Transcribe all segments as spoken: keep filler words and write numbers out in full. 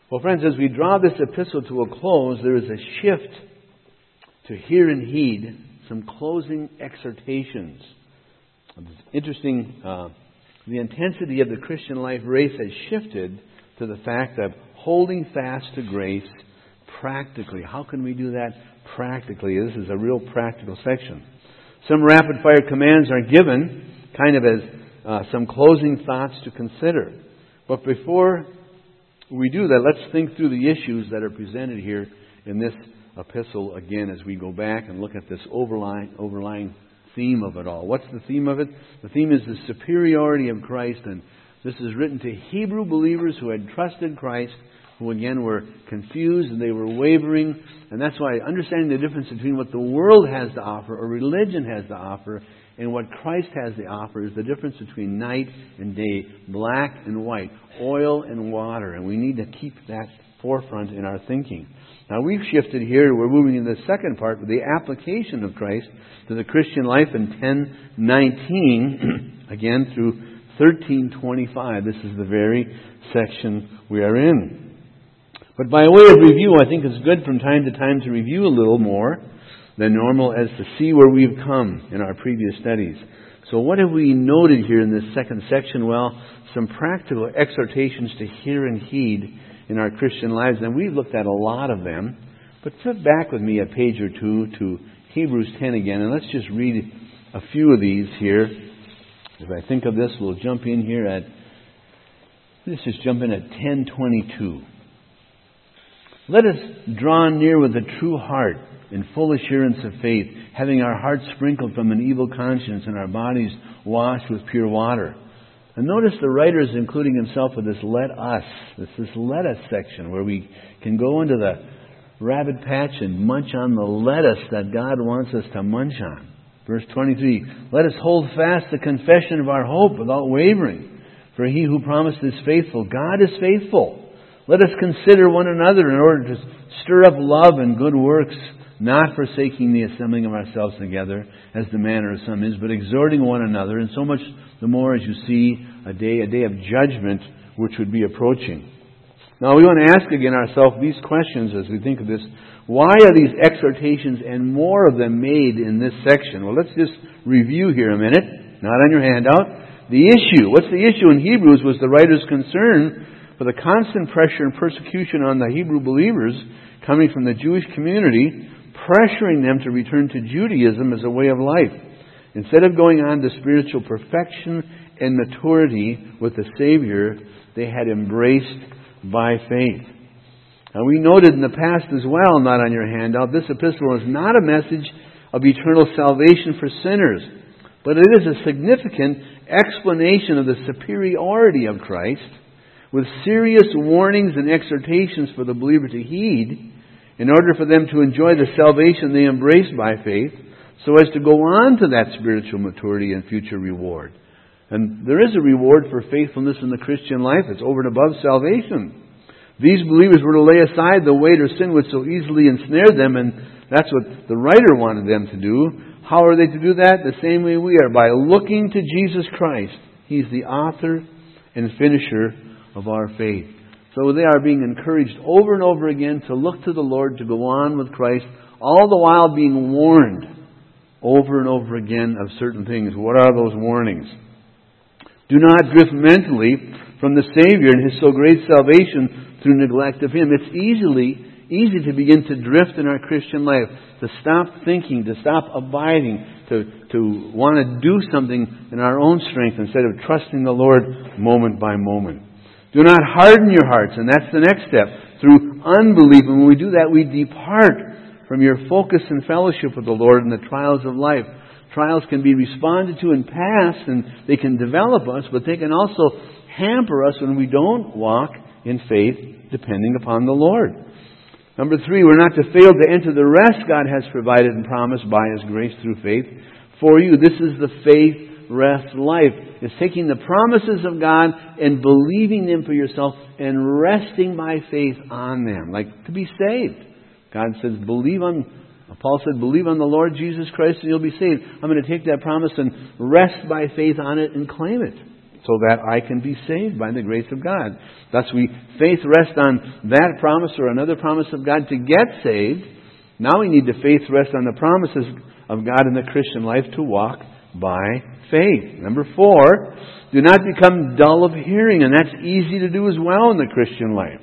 Well, friends, as we draw this epistle to a close, there is a shift to hear and heed some closing exhortations. It's interesting, uh, the intensity of the Christian life race has shifted to the fact of holding fast to grace practically. How can we do that practically? This is a real practical section. Some rapid-fire commands are given, kind of as uh, some closing thoughts to consider. But before we do that, let's think through the issues that are presented here in this epistle again as we go back and look at this overlying, overlying theme of it all. What's the theme of it? The theme is the superiority of Christ, and this is written to Hebrew believers who had trusted Christ, who again were confused and they were wavering. And that's why understanding the difference between what the world has to offer or religion has to offer and what Christ has to offer is the difference between night and day, black and white, oil and water. And we need to keep that forefront in our thinking. Now we've shifted here. We're moving into the second part with the application of Christ to the Christian life in ten nineteen, again through thirteen twenty-five. This is the very section we are in. But by way of review, I think it's good from time to time to review a little more than normal as to see where we've come in our previous studies. So what have we noted here in this second section? Well, some practical exhortations to hear and heed in our Christian lives, and we've looked at a lot of them. But flip back with me a page or two to Hebrews ten again, and let's just read a few of these here. If I think of this, we'll jump in here at, let's just jump in at ten twenty-two. Let us draw near with a true heart in full assurance of faith, having our hearts sprinkled from an evil conscience and our bodies washed with pure water. And notice the writer is including himself with this let us. This this let us section where we can go into the rabbit patch and munch on the lettuce that God wants us to munch on. Verse twenty-three, let us hold fast the confession of our hope without wavering. For he who promised is faithful. God is faithful. Let us consider one another in order to stir up love and good works, not forsaking the assembling of ourselves together, as the manner of some is, but exhorting one another, and so much the more as you see a day, a day of judgment which would be approaching. Now we want to ask again ourselves these questions as we think of this. Why are these exhortations and more of them made in this section? Well, let's just review here a minute, not on your handout. The issue, what's the issue in Hebrews was the writer's concern for the constant pressure and persecution on the Hebrew believers coming from the Jewish community, pressuring them to return to Judaism as a way of life. Instead of going on to spiritual perfection and maturity with the Savior, they had embraced by faith. And we noted in the past as well, not on your handout, this epistle is not a message of eternal salvation for sinners, but it is a significant explanation of the superiority of Christ, with serious warnings and exhortations for the believer to heed in order for them to enjoy the salvation they embrace by faith, so as to go on to that spiritual maturity and future reward. And there is a reward for faithfulness in the Christian life. It's over and above salvation. These believers were to lay aside the weight of sin which so easily ensnared them, and that's what the writer wanted them to do. How are they to do that? The same way we are, by looking to Jesus Christ. He's the author and finisher of our faith. So they are being encouraged over and over again to look to the Lord, to go on with Christ, all the while being warned over and over again of certain things. What are those warnings? Do not drift mentally from the Savior and His so great salvation through neglect of Him. It's easily easy to begin to drift in our Christian life, to stop thinking, to stop abiding, to, to want to do something in our own strength instead of trusting the Lord moment by moment. Do not harden your hearts, and that's the next step, through unbelief. And when we do that, we depart from your focus and fellowship with the Lord in the trials of life. Trials can be responded to and passed, and they can develop us, but they can also hamper us when we don't walk in faith, depending upon the Lord. Number three, we're not to fail to enter the rest God has provided and promised by His grace through faith for you. This is the faith rest life. It's taking the promises of God and believing them for yourself and resting by faith on them. Like to be saved. God says, believe on, Paul said, believe on the Lord Jesus Christ and you'll be saved. I'm going to take that promise and rest by faith on it and claim it. so that I can be saved by the grace of God. Thus we faith rest on that promise or another promise of God to get saved. Now we need to faith rest on the promises of God in the Christian life to walk by faith. Number four, do not become dull of hearing, and that's easy to do as well in the Christian life.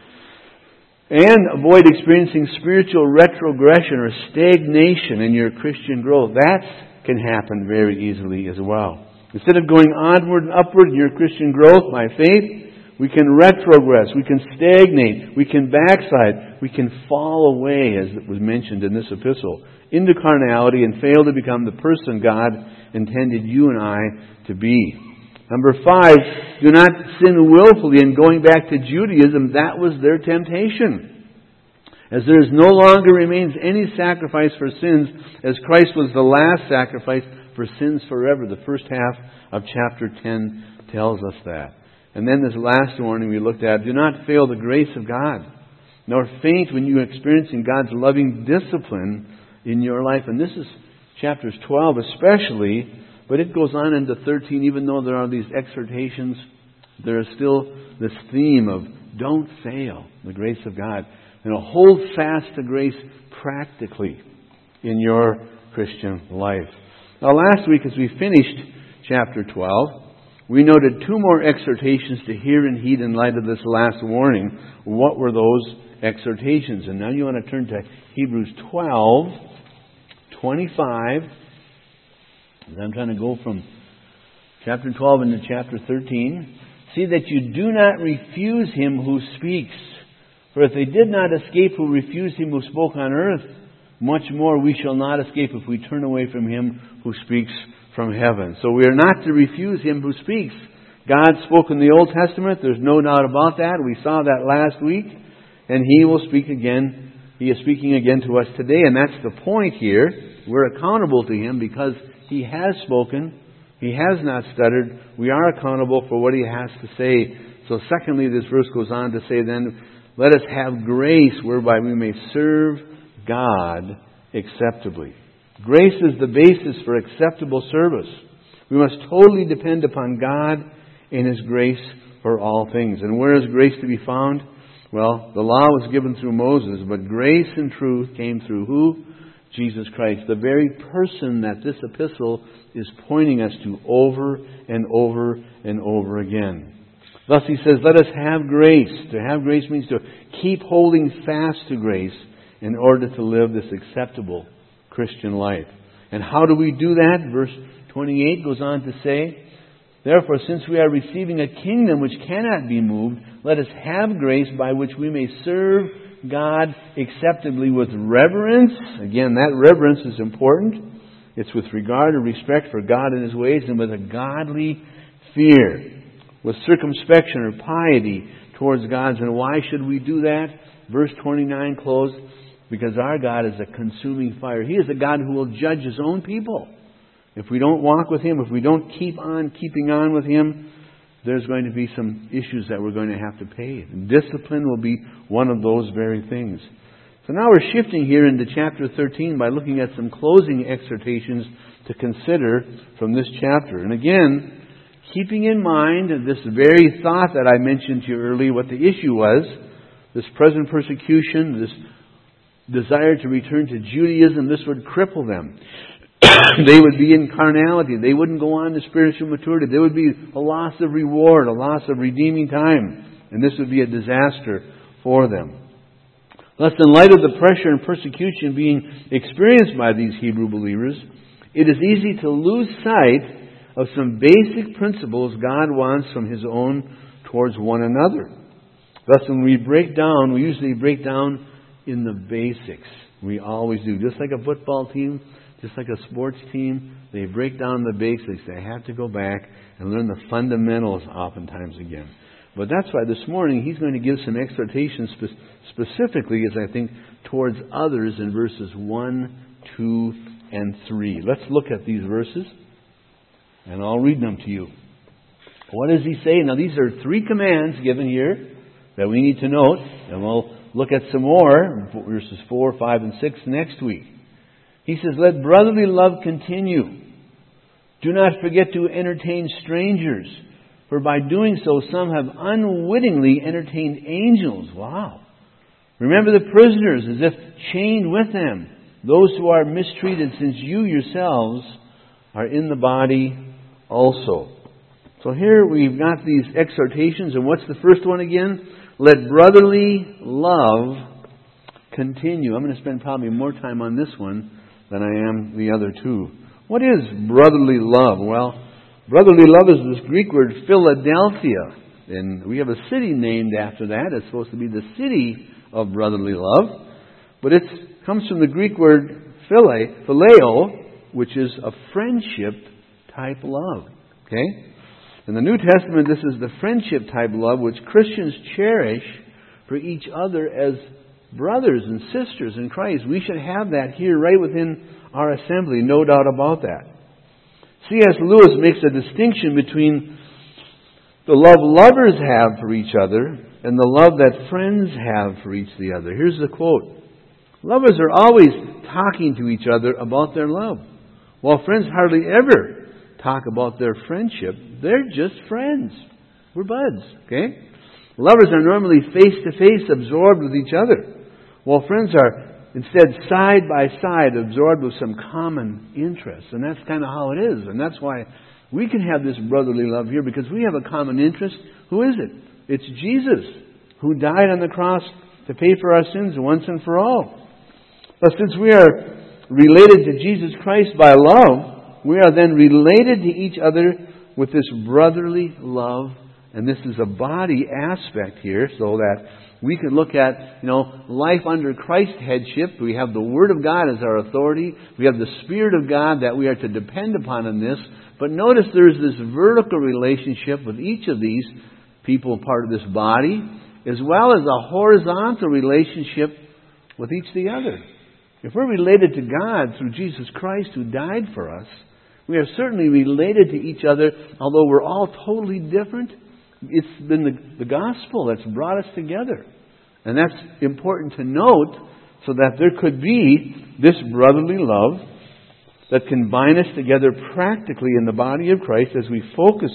And avoid experiencing spiritual retrogression or stagnation in your Christian growth. That can happen very easily as well. Instead of going onward and upward in your Christian growth by faith, we can retrogress, we can stagnate, we can backslide, we can fall away, as it was mentioned in this epistle, into carnality and fail to become the person God intended you and I to be. Number five, do not sin willfully. In going back to Judaism, that was their temptation. As there is no longer remains any sacrifice for sins, as Christ was the last sacrifice for sins forever. The first half of chapter ten tells us that. And then this last warning we looked at, do not fail the grace of God, nor faint when you are experiencing God's loving discipline in your life. And this is chapters twelve especially, but it goes on into thirteen. Even though there are these exhortations, there is still this theme of don't fail the grace of God. And hold fast to grace practically in your Christian life. Now last week as we finished chapter twelve, we noted two more exhortations to hear and heed in light of this last warning. What were those exhortations? And now you want to turn to Hebrews twelve, twenty-five. I'm trying to go from chapter twelve into chapter thirteen. See that you do not refuse him who speaks. For if they did not escape who refused him who spoke on earth, much more we shall not escape if we turn away from him who speaks from heaven. So we are not to refuse him who speaks. God spoke in the Old Testament. There's no doubt about that. We saw that last week. And he will speak again. He is speaking again to us today. And that's the point here. We're accountable to him because he has spoken. He has not stuttered. We are accountable for what he has to say. So secondly, this verse goes on to say then, let us have grace whereby we may serve God acceptably. Grace is the basis for acceptable service. We must totally depend upon God and his grace for all things. And where is grace to be found? Well, the law was given through Moses, but grace and truth came through who? Jesus Christ, the very person that this epistle is pointing us to over and over and over again. Thus he says, let us have grace. To have grace means to keep holding fast to grace in order to live this acceptable Christian life. And how do we do that? Verse twenty-eight goes on to say, therefore, since we are receiving a kingdom which cannot be moved, let us have grace by which we may serve God acceptably with reverence. Again, that reverence is important. It's with regard and respect for God and his ways, and with a godly fear, with circumspection or piety towards God's. And why should we do that? Verse twenty-nine closed, because our God is a consuming fire. He is a God who will judge his own people. If we don't walk with him, if we don't keep on keeping on with him, there's going to be some issues that we're going to have to pay. And discipline will be one of those very things. So now we're shifting here into chapter thirteen by looking at some closing exhortations to consider from this chapter. And again, keeping in mind this very thought that I mentioned to you earlier, what the issue was, this present persecution, this desire to return to Judaism, this would cripple them. They would be in carnality. They wouldn't go on to spiritual maturity. There would be a loss of reward, a loss of redeeming time. And this would be a disaster for them. Thus, in light of the pressure and persecution being experienced by these Hebrew believers, it is easy to lose sight of some basic principles God wants from his own towards one another. Thus, when we break down, we usually break down in the basics. We always do. Just like a football team, just like a sports team, they break down the basics. They have to go back and learn the fundamentals oftentimes again. But that's why this morning he's going to give some exhortations spe- specifically, as I think, towards others in verses one, two, and three. Let's look at these verses, and I'll read them to you. What does he say? Now, these are three commands given here that we need to note, and we'll look at some more, verses four, five, and six next week. He says, let brotherly love continue. Do not forget to entertain strangers. For by doing so, some have unwittingly entertained angels. Wow. Remember the prisoners as if chained with them, those who are mistreated, since you yourselves are in the body also. So here we've got these exhortations, and what's the first one again? Let brotherly love continue. I'm going to spend probably more time on this one than I am the other two. What is brotherly love? Well, brotherly love is this Greek word Philadelphia. And we have a city named after that. It's supposed to be the city of brotherly love. But it comes from the Greek word phile, phileo, which is a friendship type love. Okay? In the New Testament, this is the friendship type love which Christians cherish for each other as brothers and sisters in Christ. We should have that here right within our assembly, no doubt about that. C S Lewis makes a distinction between the love lovers have for each other and the love that friends have for each the other. Here's the quote. Lovers are always talking to each other about their love, while friends hardly ever talk about their friendship. They're just friends. We're buds, okay? Lovers are normally face-to-face absorbed with each other, while friends are instead side by side absorbed with some common interests. And that's kind of how it is. And that's why we can have this brotherly love here, because we have a common interest. Who is it? It's Jesus, who died on the cross to pay for our sins once and for all. But since we are related to Jesus Christ by love, we are then related to each other with this brotherly love. And this is a body aspect here, so that we can look at, you know, life under Christ's headship. We have the Word of God as our authority. We have the Spirit of God that we are to depend upon in this. But notice there's this vertical relationship with each of these people, part of this body, as well as a horizontal relationship with each the other. If we're related to God through Jesus Christ who died for us, we are certainly related to each other, although we're all totally different. It's been the, the gospel that's brought us together. And that's important to note, so that there could be this brotherly love that can bind us together practically in the body of Christ as we focus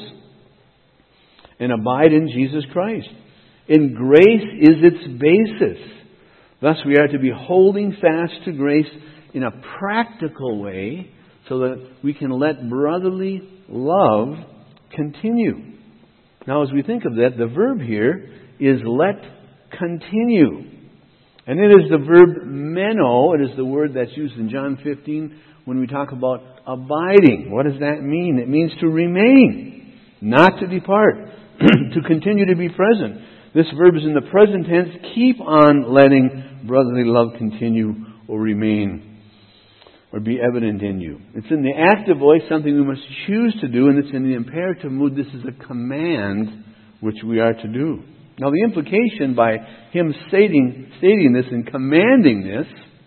and abide in Jesus Christ. And grace is its basis. Thus we are to be holding fast to grace in a practical way so that we can let brotherly love continue. Now, as we think of that, the verb here is let continue. And it is the verb meno. It is the word that's used in John fifteen when we talk about abiding. What does that mean? It means to remain, not to depart, to continue to be present. This verb is in the present tense. Keep on letting brotherly love continue or remain or be evident in you. It's in the active voice, something we must choose to do, and it's in the imperative mood. This is a command which we are to do. Now, the implication by him stating, stating this and commanding this,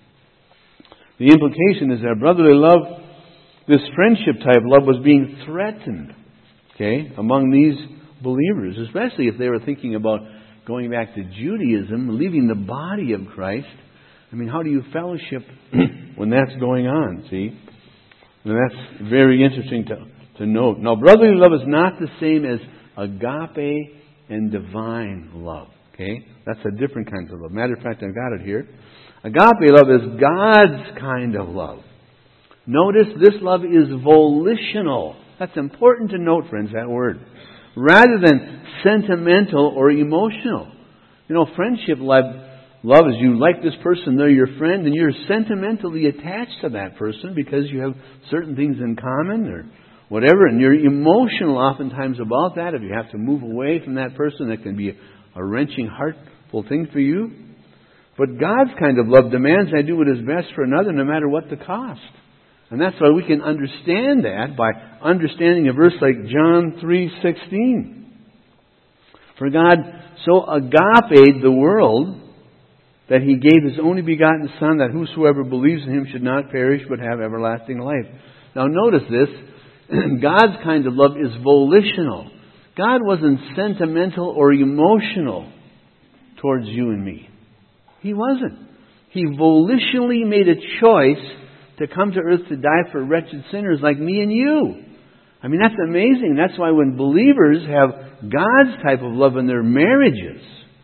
the implication is that brotherly love, this friendship type love, was being threatened, okay, among these believers, especially if they were thinking about going back to Judaism, leaving the body of Christ. I mean, how do you fellowship when that's going on, see? And that's very interesting to, to note. Now, brotherly love is not the same as agape and divine love, okay? That's a different kind of love. Matter of fact, I've got it here. Agape love is God's kind of love. Notice this love is volitional. That's important to note, friends, that word. Rather than sentimental or emotional. You know, friendship love, love is you like this person, they're your friend, and you're sentimentally attached to that person because you have certain things in common or whatever, and you're emotional oftentimes about that. If you have to move away from that person, that can be a wrenching, heartful thing for you. But God's kind of love demands I do what is best for another no matter what the cost. And that's why we can understand that by understanding a verse like John three sixteen. For God so agape the world that He gave His only begotten Son, that whosoever believes in Him should not perish but have everlasting life. Now notice this. God's kind of love is volitional. God wasn't sentimental or emotional towards you and me. He wasn't. He volitionally made a choice to come to earth to die for wretched sinners like me and you. I mean, that's amazing. That's why when believers have God's type of love in their marriages,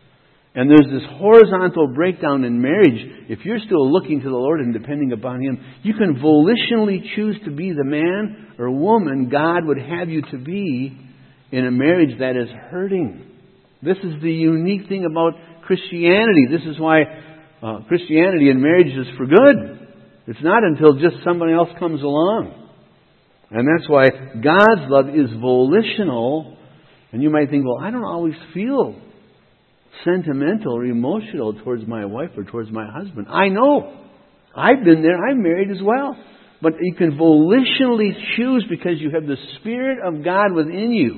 and there's this horizontal breakdown in marriage, if you're still looking to the Lord and depending upon Him, you can volitionally choose to be the man or woman God would have you to be in a marriage that is hurting. This is the unique thing about Christianity. This is why uh, Christianity and marriage is for good. It's not until just somebody else comes along. And that's why God's love is volitional. And you might think, well, I don't always feel sentimental or emotional towards my wife or towards my husband. I know. I've been there. I'm married as well. But you can volitionally choose, because you have the Spirit of God within you,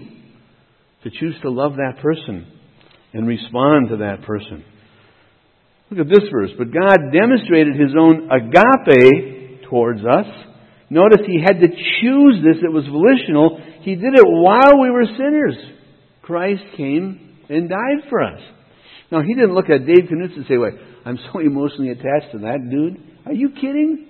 to choose to love that person and respond to that person. Look at this verse. But God demonstrated His own agape towards us. Notice He had to choose this. It was volitional. He did it while we were sinners. Christ came and died for us. Now, He didn't look at Dave Knutson and say, wait, I'm so emotionally attached to that dude. Are you kidding?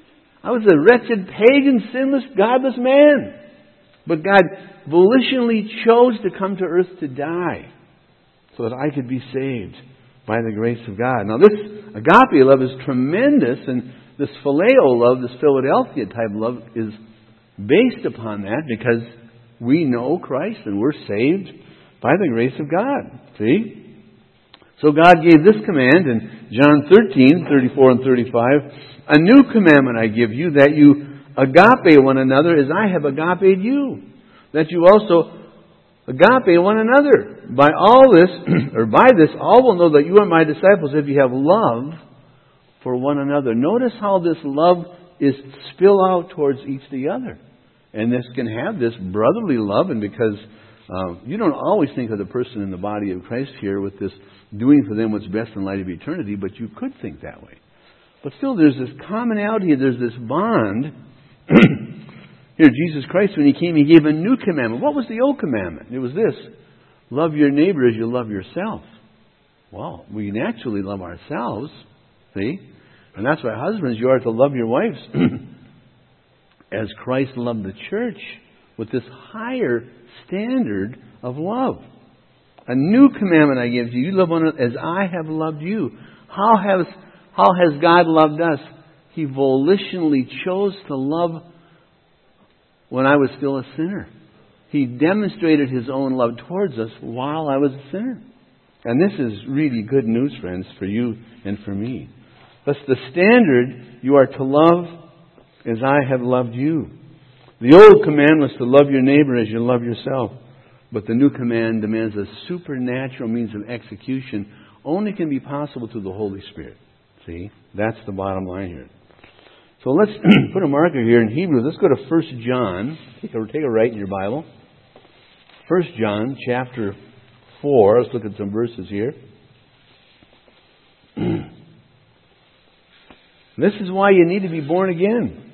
I was a wretched, pagan, sinless, godless man. But God volitionally chose to come to earth to die so that I could be saved by the grace of God. Now, this agape love is tremendous, and this phileo love, this Philadelphia type love, is based upon that, because we know Christ and we're saved by the grace of God. See? So God gave this command in John thirteen, thirty-four and thirty-five. A new commandment I give you, that you agape one another as I have agape you. That you also agape one another. By all this, or by this, all will know that you are my disciples if you have love for one another. Notice how this love is spill out towards each the other. And this can have this brotherly love, and because uh, you don't always think of the person in the body of Christ here with this doing for them what's best in light of eternity, but you could think that way. But still, there's this commonality, there's this bond. Here, Jesus Christ, when He came, He gave a new commandment. What was the old commandment? It was this: love your neighbor as you love yourself. Well, we naturally love ourselves, see? And that's why, husbands, you are to love your wives as Christ loved the church, with this higher standard of love. A new commandment I give you: you love one another as I have loved you. How has, how has God loved us? He volitionally chose to love when I was still a sinner. He demonstrated His own love towards us while I was a sinner. And this is really good news, friends, for you and for me. That's the standard. You are to love as I have loved you. The old command was to love your neighbor as you love yourself. But the new command demands a supernatural means of execution. Only can be possible through the Holy Spirit. See? That's the bottom line here. So let's put a marker here in Hebrews. Let's go to First John. Take a, take a right in your Bible. First John chapter four. Let's look at some verses here. This is why you need to be born again.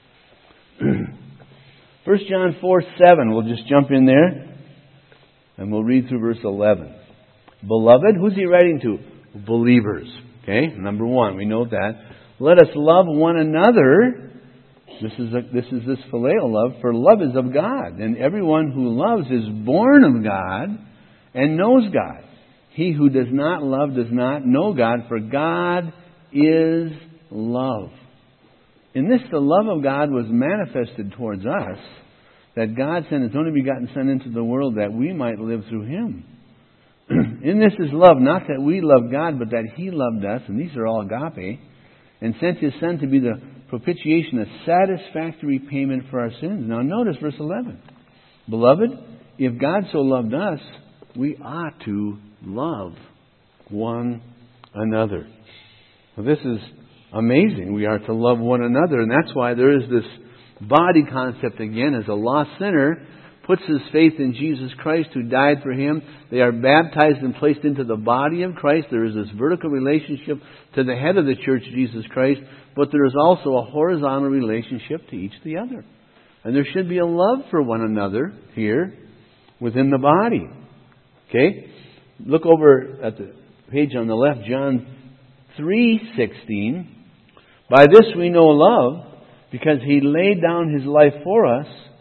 First John four seven. We'll just jump in there. And we'll read through verse eleven. Beloved, who's he writing to? Believers. Okay, number one, we know that. Let us love one another. This is a, this is this phileo love, for love is of God, and everyone who loves is born of God and knows God. He who does not love does not know God, for God is love. In this, the love of God was manifested towards us, that God sent His only begotten Son into the world that we might live through Him. In this is love, not that we love God, but that He loved us, and these are all agape, and sent His Son to be the propitiation, a satisfactory payment for our sins. Now notice verse eleven. Beloved, if God so loved us, we ought to love one another. Well, this is amazing. We are to love one another, and that's why there is this body concept again. As a lost sinner puts his faith in Jesus Christ who died for him, they are baptized and placed into the body of Christ. There is this vertical relationship to the head of the church, Jesus Christ, but there is also a horizontal relationship to each the other. And there should be a love for one another here within the body. Okay? Look over at the page on the left, John three sixteen. By this we know love, because He laid down His life for us.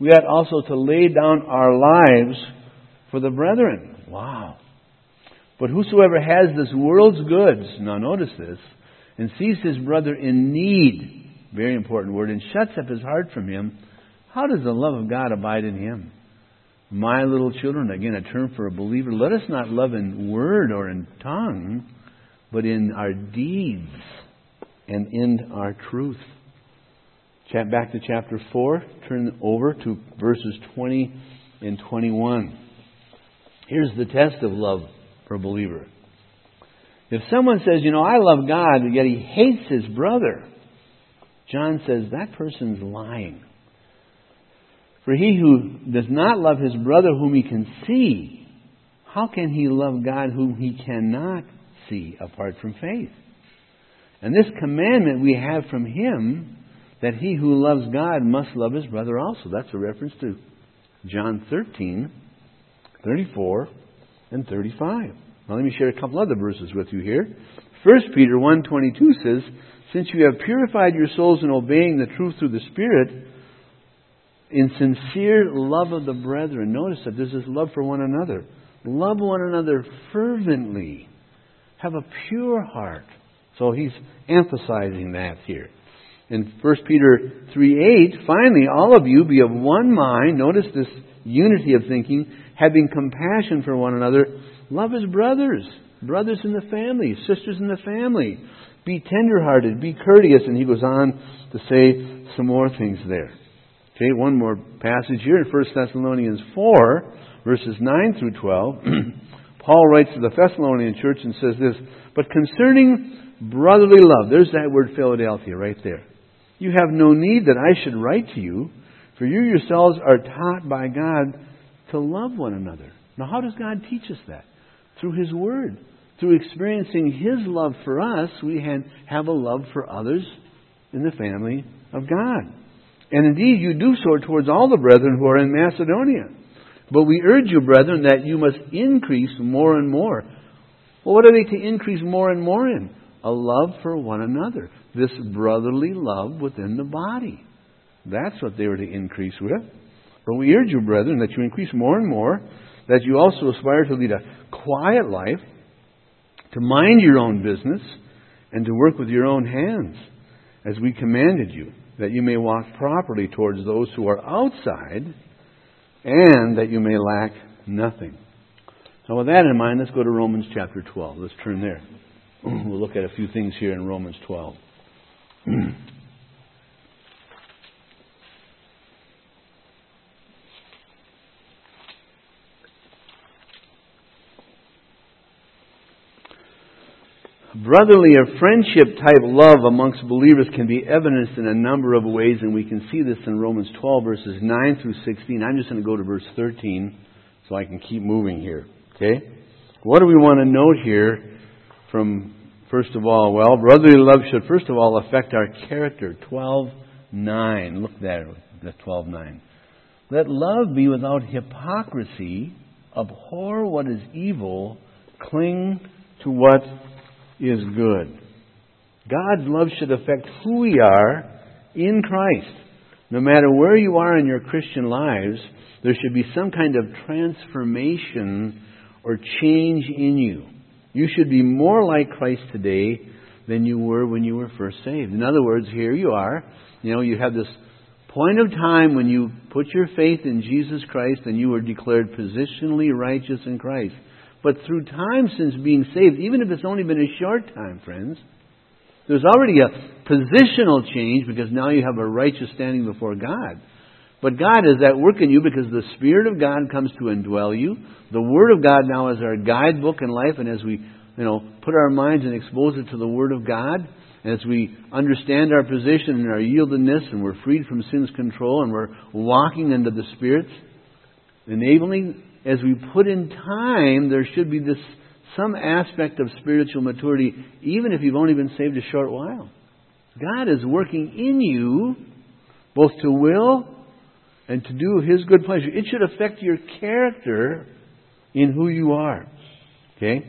we ought also to lay down our lives for the brethren. Wow. But whosoever has this world's goods, now notice this, and sees his brother in need, very important word, and shuts up his heart from him, how does the love of God abide in him? My little children, again, a term for a believer, let us not love in word or in tongue, but in our deeds and in our truth. Chat back to chapter four, turn over to verses twenty and twenty-one. Here's the test of love for a believer. If someone says, you know, I love God, yet he hates his brother, John says that person's lying. For he who does not love his brother whom he can see, how can he love God whom he cannot see apart from faith? And this commandment we have from him, that he who loves God must love his brother also. That's a reference to John thirteen, thirty-four, and thirty-five. Now let me share a couple other verses with you here. First Peter one twenty-two says, since you have purified your souls in obeying the truth through the Spirit, in sincere love of the brethren. Notice that there's this love for one another. Love one another fervently. Have a pure heart. So he's emphasizing that here. In First Peter three eight, finally, all of you be of one mind. Notice this unity of thinking, having compassion for one another. Love as brothers, brothers in the family, sisters in the family. Be tenderhearted, be courteous. And he goes on to say some more things there. Okay, one more passage here in First Thessalonians four, verses nine through twelve. Paul writes to the Thessalonian church and says this, but concerning brotherly love, there's that word Philadelphia right there. You have no need that I should write to you, for you yourselves are taught by God to love one another. Now, how does God teach us that? Through His Word. Through experiencing His love for us, we have a love for others in the family of God. And indeed, you do so towards all the brethren who are in Macedonia. But we urge you, brethren, that you must increase more and more. Well, what are they to increase more and more in? A love for one another. This brotherly love within the body. That's what they were to increase with. But we urge you, brethren, that you increase more and more, that you also aspire to lead a quiet life, to mind your own business, and to work with your own hands, as we commanded you, that you may walk properly towards those who are outside, and that you may lack nothing. So with that in mind, let's go to Romans chapter twelve. Let's turn there. We'll look at a few things here in Romans twelve. Brotherly or friendship type love amongst believers can be evidenced in a number of ways, and we can see this in Romans twelve, verses nine through sixteen. I'm just going to go to verse thirteen so I can keep moving here. Okay? What do we want to note here from, first of all, well, brotherly love should first of all affect our character. twelve nine. Look there, the twelve nine. Let love be without hypocrisy, abhor what is evil, cling to what is good. God's love should affect who we are in Christ. No matter where you are in your Christian lives, there should be some kind of transformation or change in you. You should be more like Christ today than you were when you were first saved. In other words, here you are. You know, you have this point of time when you put your faith in Jesus Christ and you were declared positionally righteous in Christ. But through time since being saved, even if it's only been a short time, friends, there's already a positional change because now you have a righteous standing before God. But God is at work in you because the Spirit of God comes to indwell you. The Word of God now is our guidebook in life, and as we, you know, put our minds and expose it to the Word of God, as we understand our position and our yieldedness, and we're freed from sin's control, and we're walking into the Spirit's enabling. As we put in time, there should be this some aspect of spiritual maturity, even if you've only been saved a short while. God is working in you, both to will and to do His good pleasure. It should affect your character in who you are. Okay?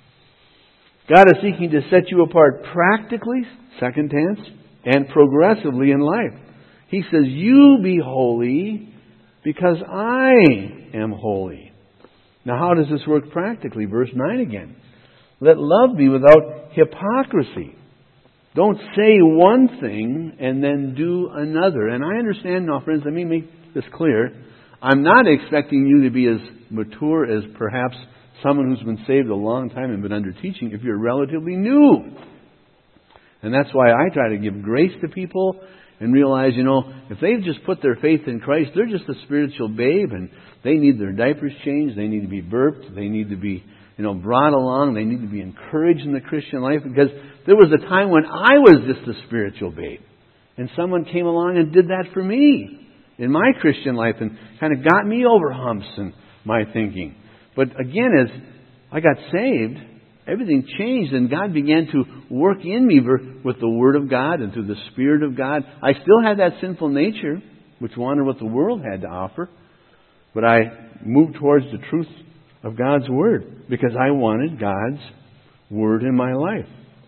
God is seeking to set you apart practically, second tense, and progressively in life. He says, you be holy because I am holy. Now how does this work practically? Verse nine again. Let love be without hypocrisy. Don't say one thing and then do another. And I understand now, friends, let me make this clear. I'm not expecting you to be as mature as perhaps someone who's been saved a long time and been under teaching if you're relatively new. And that's why I try to give grace to people and realize, you know, if they've just put their faith in Christ, they're just a spiritual babe and they need their diapers changed, they need to be burped, they need to be, you know, brought along, they need to be encouraged in the Christian life, because there was a time when I was just a spiritual babe. And someone came along and did that for me in my Christian life and kind of got me over humps in my thinking. But again, as I got saved, everything changed and God began to work in me with the Word of God and through the Spirit of God. I still had that sinful nature, which wanted what the world had to offer. But I moved towards the truth of God's Word because I wanted God's Word in my life.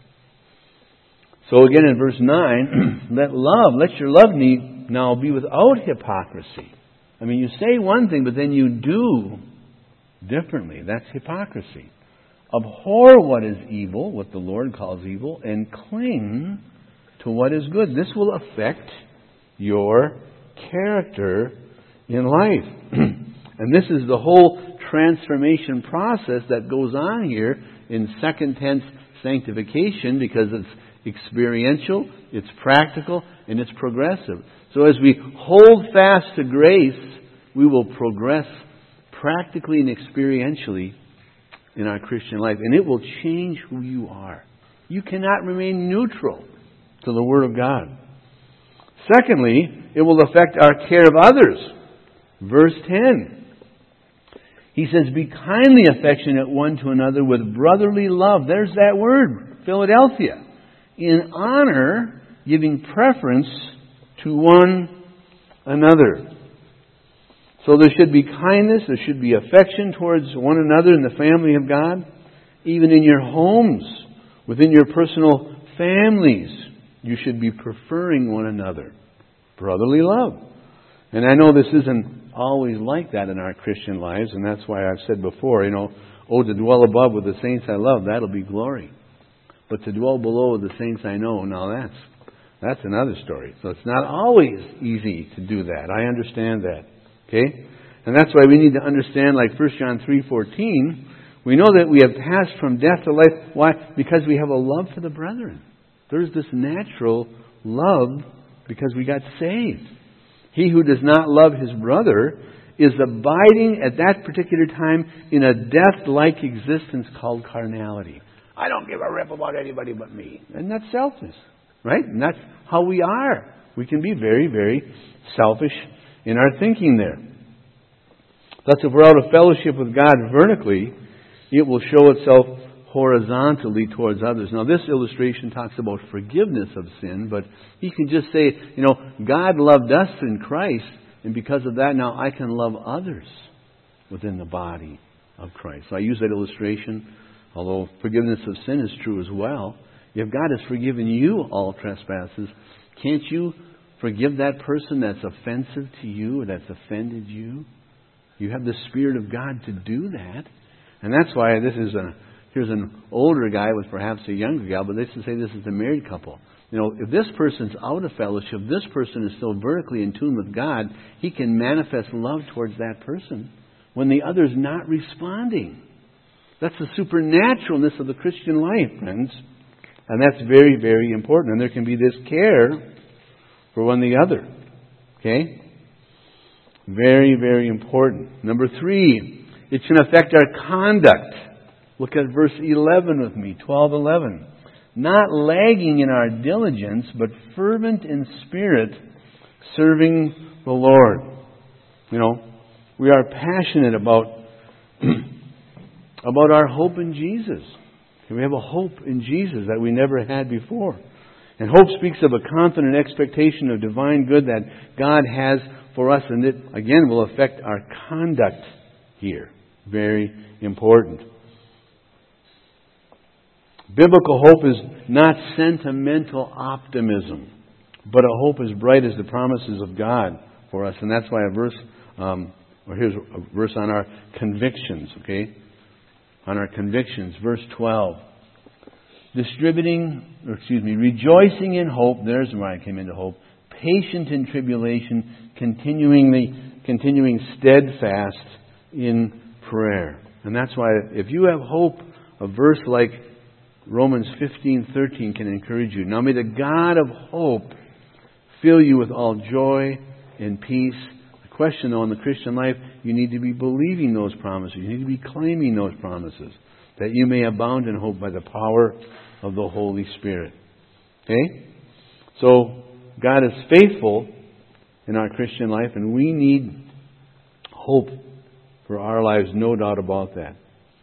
So again in verse nine, let love, let your love need now be without hypocrisy. I mean, you say one thing, but then you do differently. That's hypocrisy. Abhor what is evil, what the Lord calls evil, and cling to what is good. This will affect your character in life. And this is the whole transformation process that goes on here in second tense sanctification, because it's experiential, it's practical, and it's progressive. So as we hold fast to grace, we will progress practically and experientially in our Christian life. And it will change who you are. You cannot remain neutral to the Word of God. Secondly, it will affect our care of others. Verse ten. He says, be kindly affectionate one to another with brotherly love. There's that word, Philadelphia. In honor, giving preference to one another. So there should be kindness, there should be affection towards one another in the family of God. Even in your homes, within your personal families, you should be preferring one another. Brotherly love. And I know this isn't always like that in our Christian lives, and that's why I've said before, you know, oh, to dwell above with the saints I love, that'll be glory. But to dwell below with the saints I know, now that's that's another story. So it's not always easy to do that. I understand that. Okay? And that's why we need to understand, like First John three fourteen, we know that we have passed from death to life. Why? Because we have a love for the brethren. There's this natural love because we got saved. He who does not love his brother is abiding at that particular time in a death-like existence called carnality. I don't give a rip about anybody but me. And that's selfishness, right? And that's how we are. We can be very, very selfish in our thinking there. Thus, if we're out of fellowship with God vertically, it will show itself horizontally towards others. Now, this illustration talks about forgiveness of sin, but he can just say, you know, God loved us in Christ, and because of that, now I can love others within the body of Christ. So I use that illustration, although forgiveness of sin is true as well. If God has forgiven you all trespasses, can't you forgive that person that's offensive to you or that's offended you? You have the Spirit of God to do that. And that's why this is a Here's an older guy with perhaps a younger gal, but let's just say this is a married couple. You know, if this person's out of fellowship, this person is still vertically in tune with God, he can manifest love towards that person when the other's not responding. That's the supernaturalness of the Christian life, friends. And that's very, very important. And there can be this care for one the other. Okay? Very, very important. Number three, it can affect our conduct. Look at verse eleven with me, twelve eleven. Not lagging in our diligence, but fervent in spirit, serving the Lord. You know, we are passionate about, about our hope in Jesus. We have a hope in Jesus that we never had before. And hope speaks of a confident expectation of divine good that God has for us, and it, again, will affect our conduct here. Very important. Biblical hope is not sentimental optimism, but a hope as bright as the promises of God for us. And that's why a verse um, or here's a verse on our convictions, okay? On our convictions, verse twelve. Distributing, or excuse me, rejoicing in hope, there's where I came into hope, patient in tribulation, continuingly, continuing steadfast in prayer. And that's why if you have hope, a verse like Romans fifteen thirteen can encourage you. Now may the God of hope fill you with all joy and peace. The question though in the Christian life, you need to be believing those promises. You need to be claiming those promises, that you may abound in hope by the power of the Holy Spirit. Okay? So God is faithful in our Christian life, and we need hope for our lives, no doubt about that.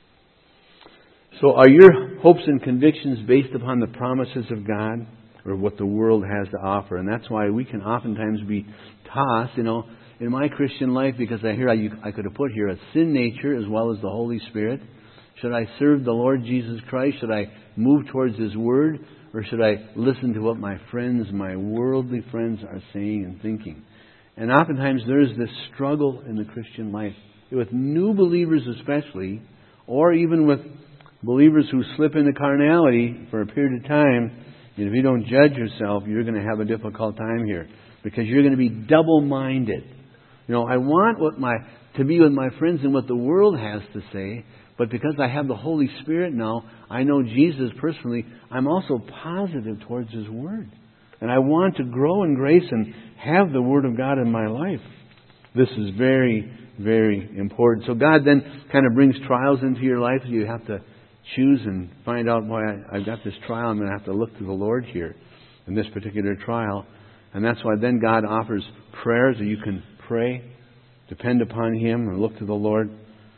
So are your hopes and convictions based upon the promises of God or what the world has to offer? And that's why we can oftentimes be tossed, you know, in my Christian life, because I hear I, I could have put here a sin nature as well as the Holy Spirit. Should I serve the Lord Jesus Christ? Should I move towards His Word? Or should I listen to what my friends, my worldly friends are saying and thinking? And oftentimes there is this struggle in the Christian life, with new believers especially, or even with believers who slip into carnality for a period of time. And if you don't judge yourself, you're going to have a difficult time here, because you're going to be double-minded. You know, I want what my to be with my friends and what the world has to say, but because I have the Holy Spirit now, I know Jesus personally, I'm also positive towards His Word. And I want to grow in grace and have the Word of God in my life. This is very, very important. So God then kind of brings trials into your life. You have to choose and find out, why I've got this trial. I'm going to have to look to the Lord here in this particular trial. And that's why then God offers prayers that you can pray, depend upon Him, and look to the Lord.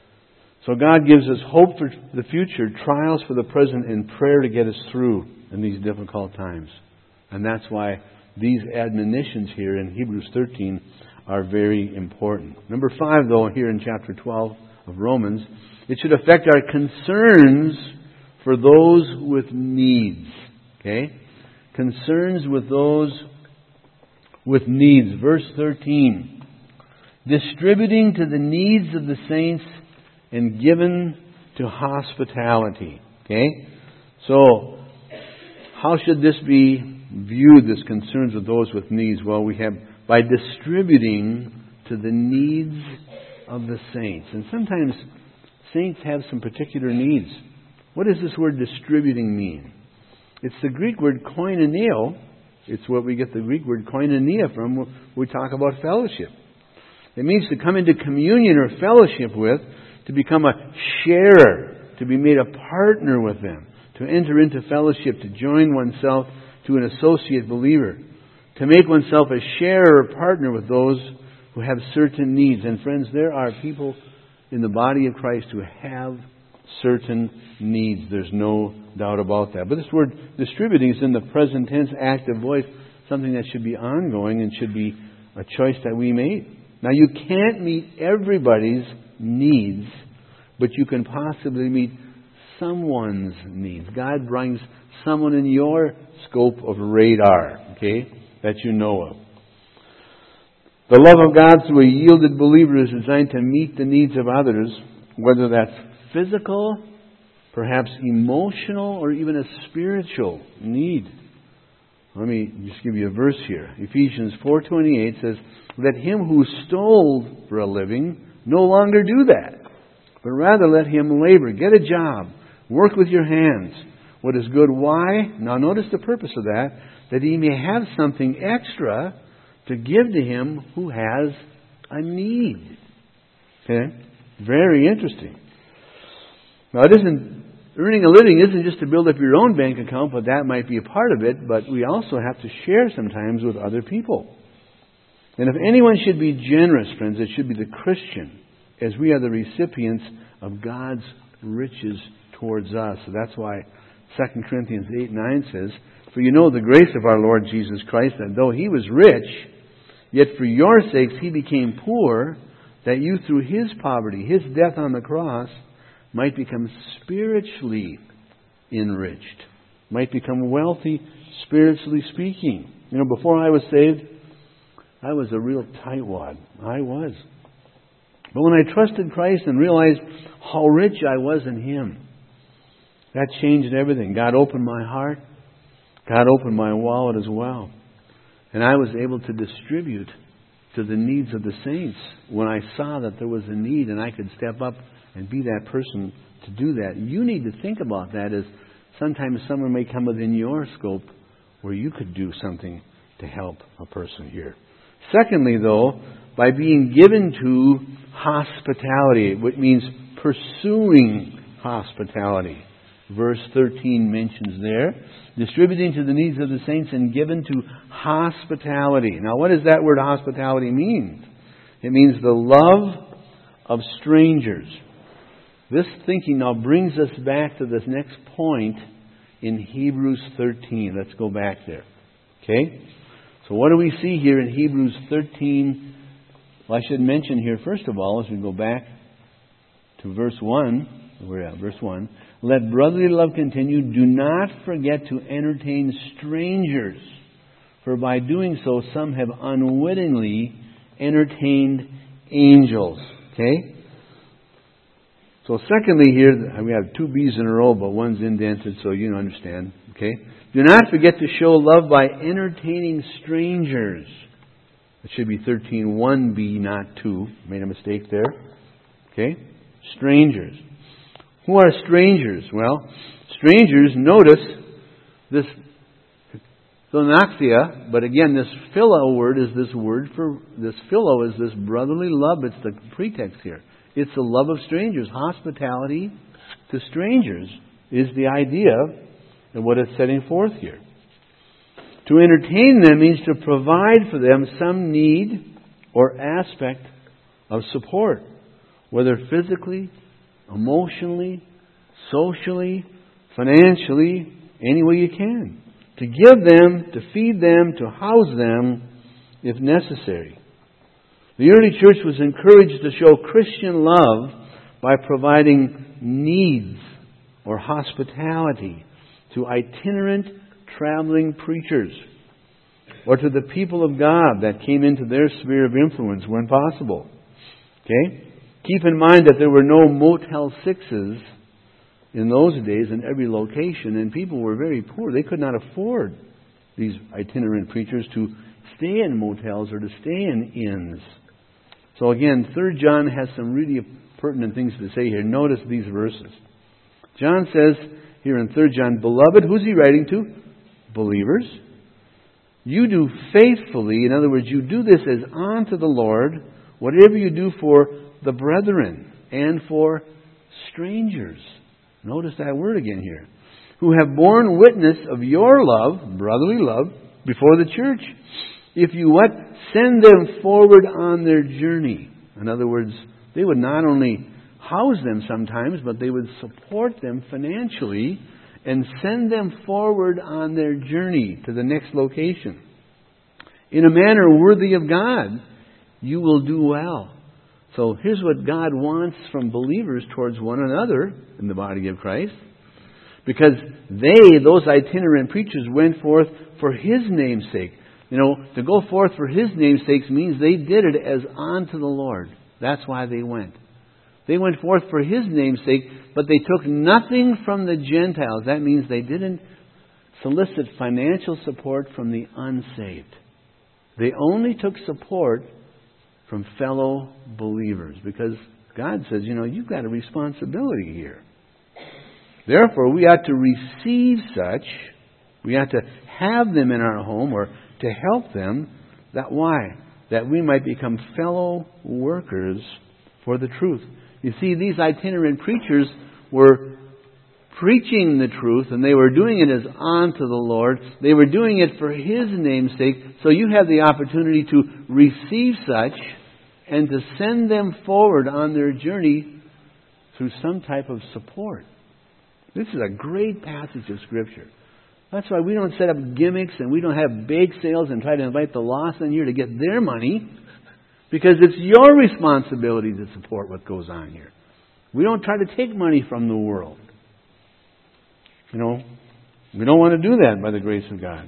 So God gives us hope for the future, trials for the present, and prayer to get us through in these difficult times. And that's why these admonitions here in Hebrews thirteen are very important. Number five, though, here in chapter twelve of Romans, it should affect our concerns for those with needs. Okay? Concerns with those with needs. Verse thirteen. Distributing to the needs of the saints and given to hospitality. Okay? So, how should this be viewed, this concerns with those with needs? Well, we have by distributing to the needs of the saints. And sometimes saints have some particular needs. What does this word distributing mean? It's the Greek word koinoneo. It's what we get the Greek word koinonia from when we talk about fellowship. It means to come into communion or fellowship with, to become a sharer, to be made a partner with them, to enter into fellowship, to join oneself to an associate believer, to make oneself a sharer or partner with those who have certain needs. And friends, there are people in the body of Christ who have certain needs. There's no doubt about that. But this word distributing is in the present tense active voice, something that should be ongoing and should be a choice that we make. Now, you can't meet everybody's needs, but you can possibly meet someone's needs. God brings someone in your scope of radar, okay, that you know of. The love of God through a yielded believer is designed to meet the needs of others, whether that's physical, perhaps emotional, or even a spiritual need. Let me just give you a verse here. Ephesians four twenty-eight says, "Let him who stole for a living no longer do that, but rather let him labor, get a job, work with your hands, what is good." Why? Now notice the purpose of that, that he may have something extra to give to him who has a need. Okay? Very interesting. Now it isn't, earning a living isn't just to build up your own bank account, but that might be a part of it, but we also have to share sometimes with other people. And if anyone should be generous, friends, it should be the Christian, as we are the recipients of God's riches towards us. So that's why Second Corinthians eight nine says, "For you know the grace of our Lord Jesus Christ, that though He was rich, yet for your sakes He became poor, that you through His poverty, His death on the cross, might become spiritually enriched, might become wealthy, spiritually speaking." You know, before I was saved, I was a real tightwad. I was. But when I trusted Christ and realized how rich I was in Him, that changed everything. God opened my heart. God opened my wallet as well. And I was able to distribute to the needs of the saints when I saw that there was a need and I could step up and be that person to do that. You need to think about that as sometimes someone may come within your scope where you could do something to help a person here. Secondly, though, by being given to hospitality, which means pursuing hospitality. Verse thirteen mentions there, distributing to the needs of the saints and given to hospitality. Now, what does that word hospitality mean? It means the love of strangers. This thinking now brings us back to this next point in Hebrews thirteen. Let's go back there. Okay? So what do we see here in Hebrews thirteen? Well, I should mention here, first of all, as we go back to verse one, we're at verse one, let brotherly love continue. Do not forget to entertain strangers, for by doing so some have unwittingly entertained angels. Okay? So secondly here, we have two B's in a row, but one's indented, so you understand. Okay? Do not forget to show love by entertaining strangers. It should be thirteen one B, not two. Made a mistake there. Okay? Strangers. Who are strangers? Well, strangers, notice this philanaxia, but again, this philo word is this word for, this philo is this brotherly love. It's the pretext here. It's the love of strangers. Hospitality to strangers is the idea of what it's setting forth here. To entertain them means to provide for them some need or aspect of support, whether physically, emotionally, socially, financially, any way you can. To give them, to feed them, to house them if necessary. The early church was encouraged to show Christian love by providing needs or hospitality to itinerant traveling preachers or to the people of God that came into their sphere of influence when possible. Okay? Keep in mind that there were no Motel sixes in those days in every location, and people were very poor. They could not afford these itinerant preachers to stay in motels or to stay in inns. So again, Third John has some really pertinent things to say here. Notice these verses. John says here in Third John, Beloved, who's he writing to? Believers. You do faithfully, in other words, you do this as unto the Lord, whatever you do for the brethren and for strangers. Notice that word again here. Who have borne witness of your love, brotherly love, before the church. If you what? Send them forward on their journey. In other words, they would not only house them sometimes, but they would support them financially and send them forward on their journey to the next location. In a manner worthy of God, you will do well. So here's what God wants from believers towards one another in the body of Christ. Because they, those itinerant preachers, went forth for His name's sake. You know, to go forth for His name's sake means they did it as unto the Lord. That's why they went. They went forth for His name's sake, but they took nothing from the Gentiles. That means they didn't solicit financial support from the unsaved. They only took support from fellow believers, because God says, you know, you've got a responsibility here. Therefore, we ought to receive such, we ought to have them in our home or to help them. That why? That we might become fellow workers for the truth. You see, these itinerant preachers were preaching the truth, and they were doing it as unto the Lord. They were doing it for His name's sake. So you have the opportunity to receive such and to send them forward on their journey through some type of support. This is a great passage of Scripture. That's why we don't set up gimmicks and we don't have bake sales and try to invite the lost in here to get their money, because it's your responsibility to support what goes on here. We don't try to take money from the world. You know, we don't want to do that by the grace of God.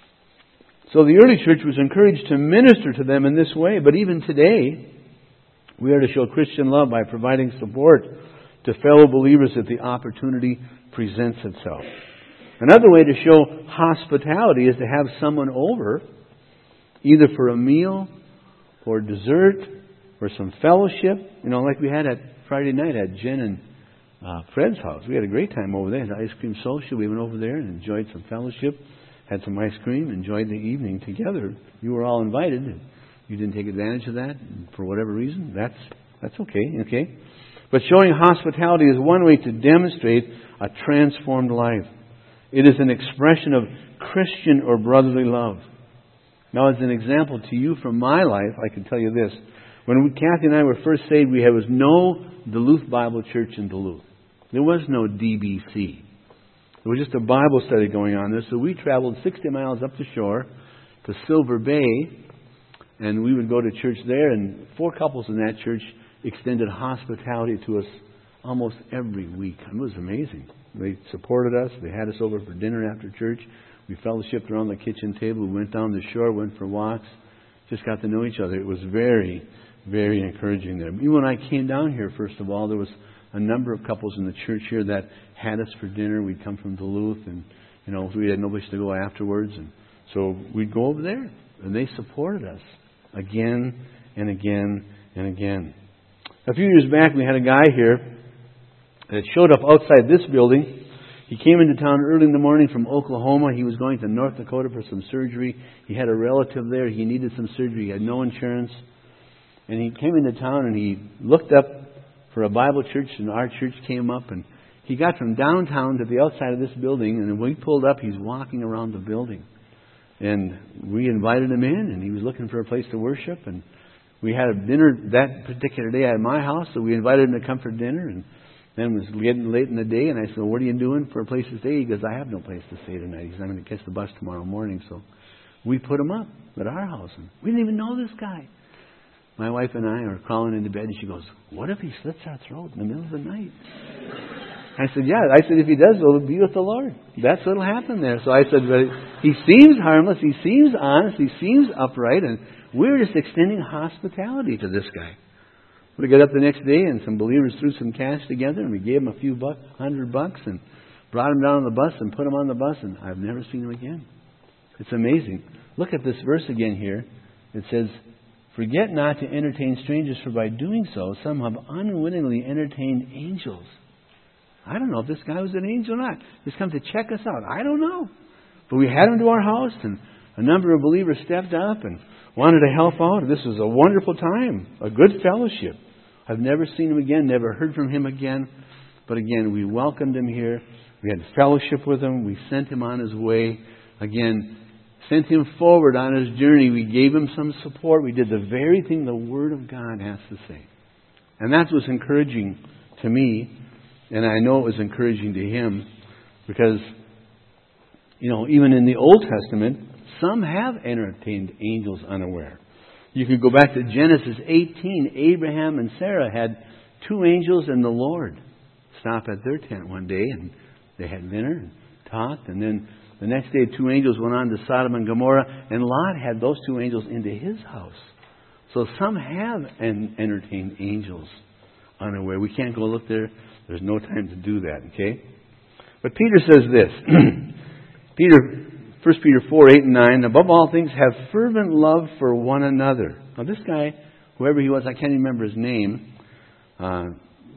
So the early church was encouraged to minister to them in this way. But even today, We are to show Christian love by providing support to fellow believers if the opportunity presents itself. Another way to show hospitality is to have someone over, either for a meal, or dessert, or some fellowship. You know, like we had at Friday night at Jen and uh, Fred's house. We had a great time over there. Had ice cream social. We went over there and enjoyed some fellowship, had some ice cream, enjoyed the evening together. You were all invited. You didn't take advantage of that for whatever reason. That's that's okay. Okay, but showing hospitality is one way to demonstrate a transformed life. It is an expression of Christian or brotherly love. Now, as an example to you from my life, I can tell you this. When we, Kathy and I were first saved, we had was no Duluth Bible Church in Duluth. There was no D B C. There was just a Bible study going on there. So we traveled sixty miles up the shore to Silver Bay, and we would go to church there. And four couples in that church extended hospitality to us almost every week. It was amazing. They supported us. They had us over for dinner after church. We fellowshipped around the kitchen table. We went down the shore, went for walks, just got to know each other. It was very, very encouraging there. Even when I came down here, first of all, there was a number of couples in the church here that had us for dinner. We'd come from Duluth, and you know we had no place to go afterwards, and so we'd go over there, and they supported us again and again and again. A few years back, we had a guy here that showed up outside this building. He came into town early in the morning from Oklahoma. He was going to North Dakota for some surgery. He had a relative there. He needed some surgery. He had no insurance. And he came into town and he looked up for a Bible church, and our church came up. And he got from downtown to the outside of this building. And when we pulled up, he's walking around the building. And we invited him in, and he was looking for a place to worship. And we had a dinner that particular day at my house, so we invited him to come for dinner. And then it was getting late in the day, and I said, well, what are you doing for a place to stay? He goes, I have no place to stay tonight. He said, I'm going to catch the bus tomorrow morning. So we put him up at our house. And we didn't even know this guy. My wife and I are crawling into bed, and she goes, what if he slits our throat in the middle of the night? I said, yeah. I said, if he does, it'll be with the Lord. That's what will happen there. So I said, but he seems harmless. He seems honest. He seems upright. And we're just extending hospitality to this guy. We got up the next day, and some believers threw some cash together, and we gave him a few bucks, hundred bucks, and brought him down on the bus and put him on the bus, and I've never seen him again. It's amazing. Look at this verse again here. It says, forget not to entertain strangers, for by doing so, some have unwittingly entertained angels. I don't know if this guy was an angel or not. He's come to check us out. I don't know. But we had him to our house, and a number of believers stepped up and wanted to help out. This was a wonderful time, a good fellowship. I've never seen him again, never heard from him again. But again, we welcomed him here. We had fellowship with him. We sent him on his way. Again, sent him forward on his journey. We gave him some support. We did the very thing the Word of God has to say. And that was encouraging to me. And I know it was encouraging to him. Because, you know, even in the Old Testament, some have entertained angels unaware. You could go back to Genesis eighteen. Abraham and Sarah had two angels and the Lord stop at their tent one day, and they had dinner and talked. And then the next day, two angels went on to Sodom and Gomorrah, and Lot had those two angels into his house. So some have en- entertained angels unaware. We can't go look there. There's no time to do that, okay? But Peter says this. Peter... First Peter four, eight and nine, above all things, have fervent love for one another. Now this guy, whoever he was, I can't remember his name, uh,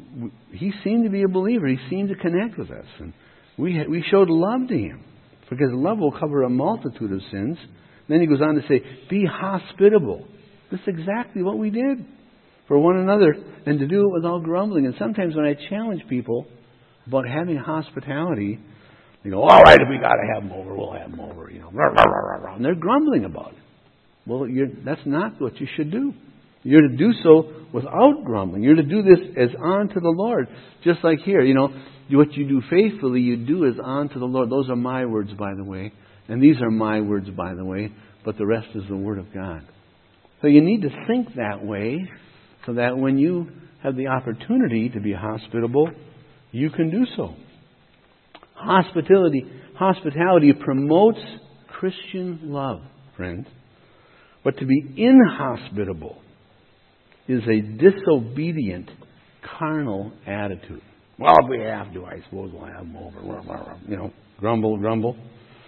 he seemed to be a believer. He seemed to connect with us. And we we showed love to him, because love will cover a multitude of sins. Then he goes on to say, be hospitable. This is exactly what we did for one another, and to do it without grumbling. And sometimes when I challenge people about having hospitality, you know, all right, if we got to have them over, we'll have them over. You know, rah, rah, rah, rah, and they're grumbling about it. Well, you're, that's not what you should do. You're to do so without grumbling. You're to do this as unto the Lord. Just like here, you know, what you do faithfully, you do as unto the Lord. Those are my words, by the way. And these are my words, by the way. But the rest is the Word of God. So you need to think that way, so that when you have the opportunity to be hospitable, you can do so. Hospitality, hospitality promotes Christian love, friends. But to be inhospitable is a disobedient, carnal attitude. Well, if we have to, I suppose we'll have them over. You know, grumble, grumble.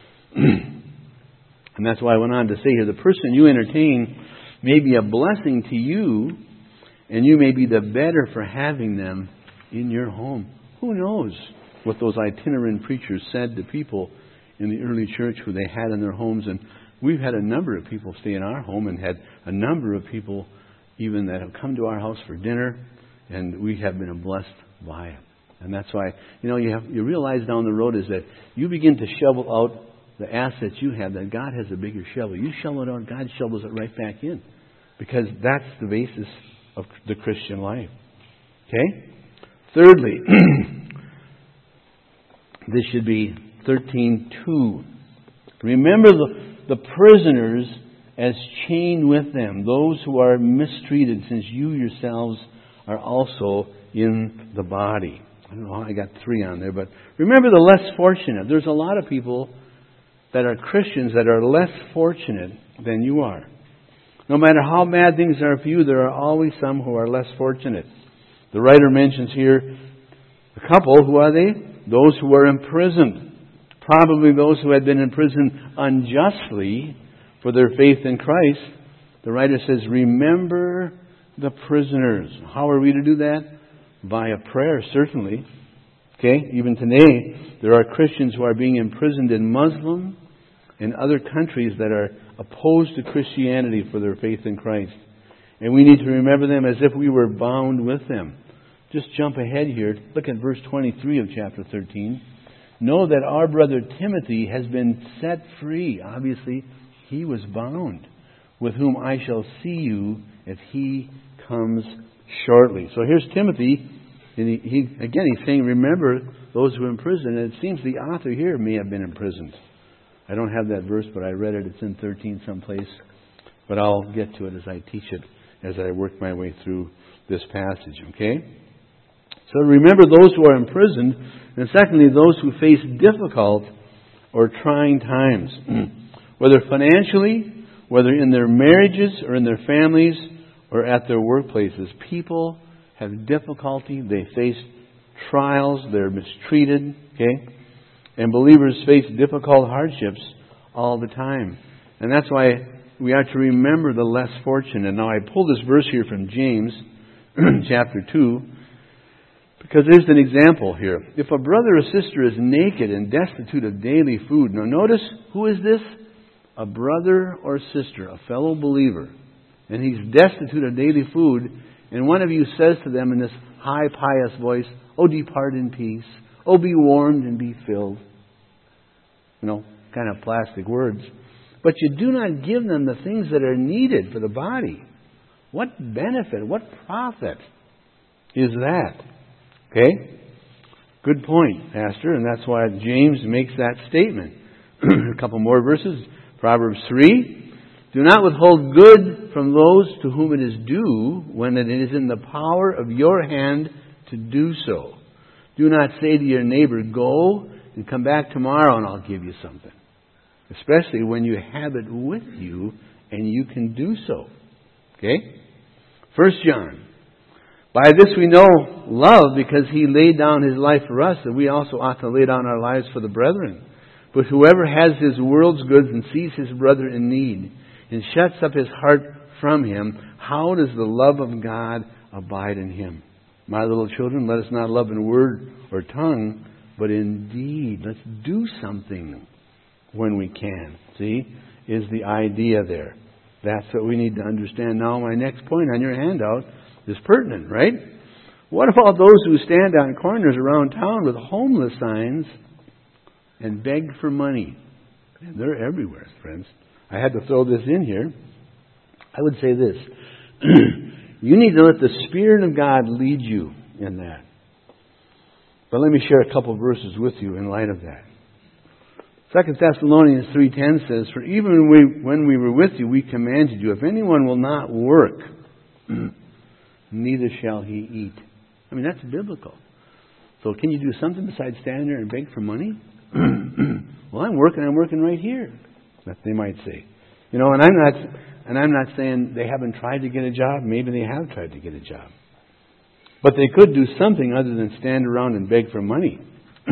And that's why I went on to say here, the person you entertain may be a blessing to you, and you may be the better for having them in your home. Who knows what those itinerant preachers said to people in the early church who they had in their homes. And we've had a number of people stay in our home, and had a number of people even that have come to our house for dinner, and we have been blessed by it. And that's why, you know, you have you realize down the road is that you begin to shovel out the assets you have, that God has a bigger shovel. You shovel it out, God shovels it right back in. Because that's the basis of the Christian life. Okay? Thirdly, this should be thirteen two. Remember the, the prisoners as chained with them, those who are mistreated, since you yourselves are also in the body. I don't know how I got three on there, but remember the less fortunate. There's a lot of people that are Christians that are less fortunate than you are. No matter how bad things are for you, there are always some who are less fortunate. The writer mentions here a couple. Who are they? Those who are imprisoned. Probably those who had been imprisoned unjustly for their faith in Christ. The writer says, remember the prisoners. How are we to do that? By a prayer, certainly. Okay? Even today, there are Christians who are being imprisoned in Muslim and other countries that are opposed to Christianity for their faith in Christ. And we need to remember them as if we were bound with them. Just jump ahead here. Look at verse twenty-three of chapter thirteen. Know that our brother Timothy has been set free. Obviously, he was bound, with whom I shall see you if he comes shortly. So here's Timothy. And he, he again, he's saying, remember those who are in prison. And it seems the author here may have been imprisoned. I don't have that verse, but I read it. It's in thirteen someplace. But I'll get to it as I teach it, as I work my way through this passage. Okay? So remember those who are imprisoned. And secondly, those who face difficult or trying times. Whether financially, whether in their marriages or in their families or at their workplaces. People have difficulty. They face trials. They're mistreated. Okay? And believers face difficult hardships all the time. And that's why we are to remember the less fortunate. Now, I pulled this verse here from James, chapter two, because there's an example here. If a brother or sister is naked and destitute of daily food. Now, notice, who is this? A brother or sister, a fellow believer. And he's destitute of daily food. And one of you says to them in this high, pious voice, "Oh, depart in peace. Oh, be warmed and be filled." You know, kind of plastic words. But you do not give them the things that are needed for the body. What benefit, what profit is that? Okay? Good point, Pastor, and that's why James makes that statement. A couple more verses. Proverbs three. Do not withhold good from those to whom it is due when it is in the power of your hand to do so. Do not say to your neighbor, "Go and come back tomorrow and I'll give you something." Especially when you have it with you and you can do so. Okay? First John. By this we know love, because he laid down his life for us, and we also ought to lay down our lives for the brethren. But whoever has his world's goods and sees his brother in need and shuts up his heart from him, how does the love of God abide in him? My little children, let us not love in word or tongue, but in deed. Let's do something when we can. See, is the idea there. That's what we need to understand. Now, my next point on your handout is pertinent, right? What about those who stand on corners around town with homeless signs and beg for money? And they're everywhere, friends. I had to throw this in here. I would say this. You need to let the Spirit of God lead you in that. But let me share a couple of verses with you in light of that. Second Thessalonians three ten says, "For even when we, when we were with you, we commanded you, if anyone will not work, neither shall he eat." I mean, that's biblical. So can you do something besides stand there and beg for money? Well, I'm working, I'm working right here, that they might say. You know, and I'm not, and I'm not saying they haven't tried to get a job. Maybe they have tried to get a job. But they could do something other than stand around and beg for money.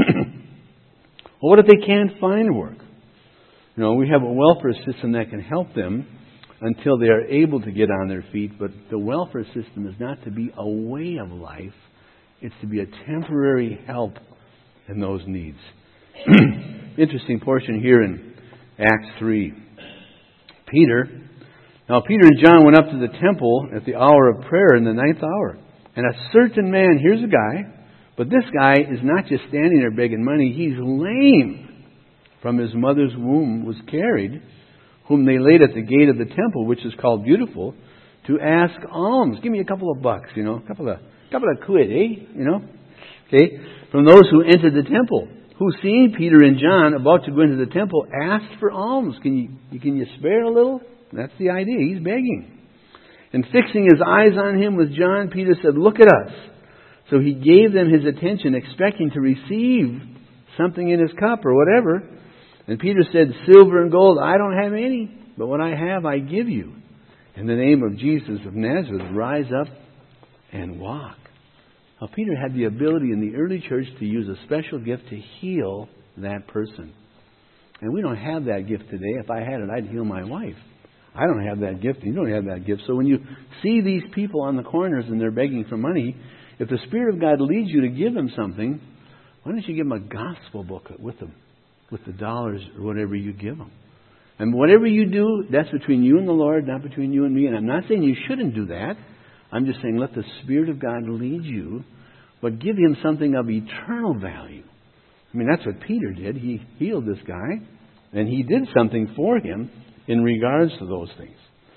Well, what if they can't find work? You know, we have a welfare system that can help them until they are able to get on their feet. But the welfare system is not to be a way of life. It's to be a temporary help in those needs. Interesting portion here in Acts three. Peter. Now Peter and John went up to the temple at the hour of prayer in the ninth hour. And a certain man, here's a guy, but this guy is not just standing there begging money, he's lame from his mother's womb, was carried, whom they laid at the gate of the temple, which is called Beautiful, to ask alms. Give me a couple of bucks, you know, a couple of couple of quid, eh? You know? Okay? From those who entered the temple, who seeing Peter and John about to go into the temple, asked for alms. Can you can you spare a little? That's the idea. He's begging. And fixing his eyes on him with John, Peter said, "Look at us." So he gave them his attention, expecting to receive something in his cup or whatever. And Peter said, "Silver and gold, I don't have any, but what I have I give you. In the name of Jesus of Nazareth, rise up and walk." Now, Peter had the ability in the early church to use a special gift to heal that person. And we don't have that gift today. If I had it, I'd heal my wife. I don't have that gift. You don't have that gift. So when you see these people on the corners and they're begging for money, if the Spirit of God leads you to give them something, why don't you give them a gospel book with them, with the dollars or whatever you give them? And whatever you do, that's between you and the Lord, not between you and me. And I'm not saying you shouldn't do that. I'm just saying let the Spirit of God lead you, but give him something of eternal value. I mean, that's what Peter did. He healed this guy, and he did something for him in regards to those things.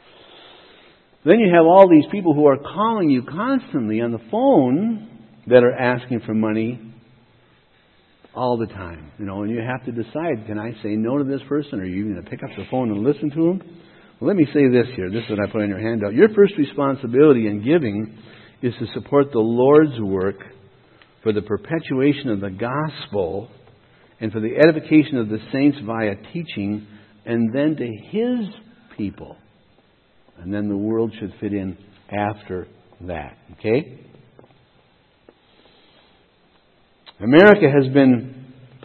Then you have all these people who are calling you constantly on the phone that are asking for money all the time. You know, and you have to decide, can I say no to this person, or are you going to pick up the phone and listen to them? Well, let me say this here. This is what I put on your handout. Your first responsibility in giving is to support the Lord's work for the perpetuation of the gospel and for the edification of the saints via teaching, and then to his people. And then the world should fit in after that. Okay? America has been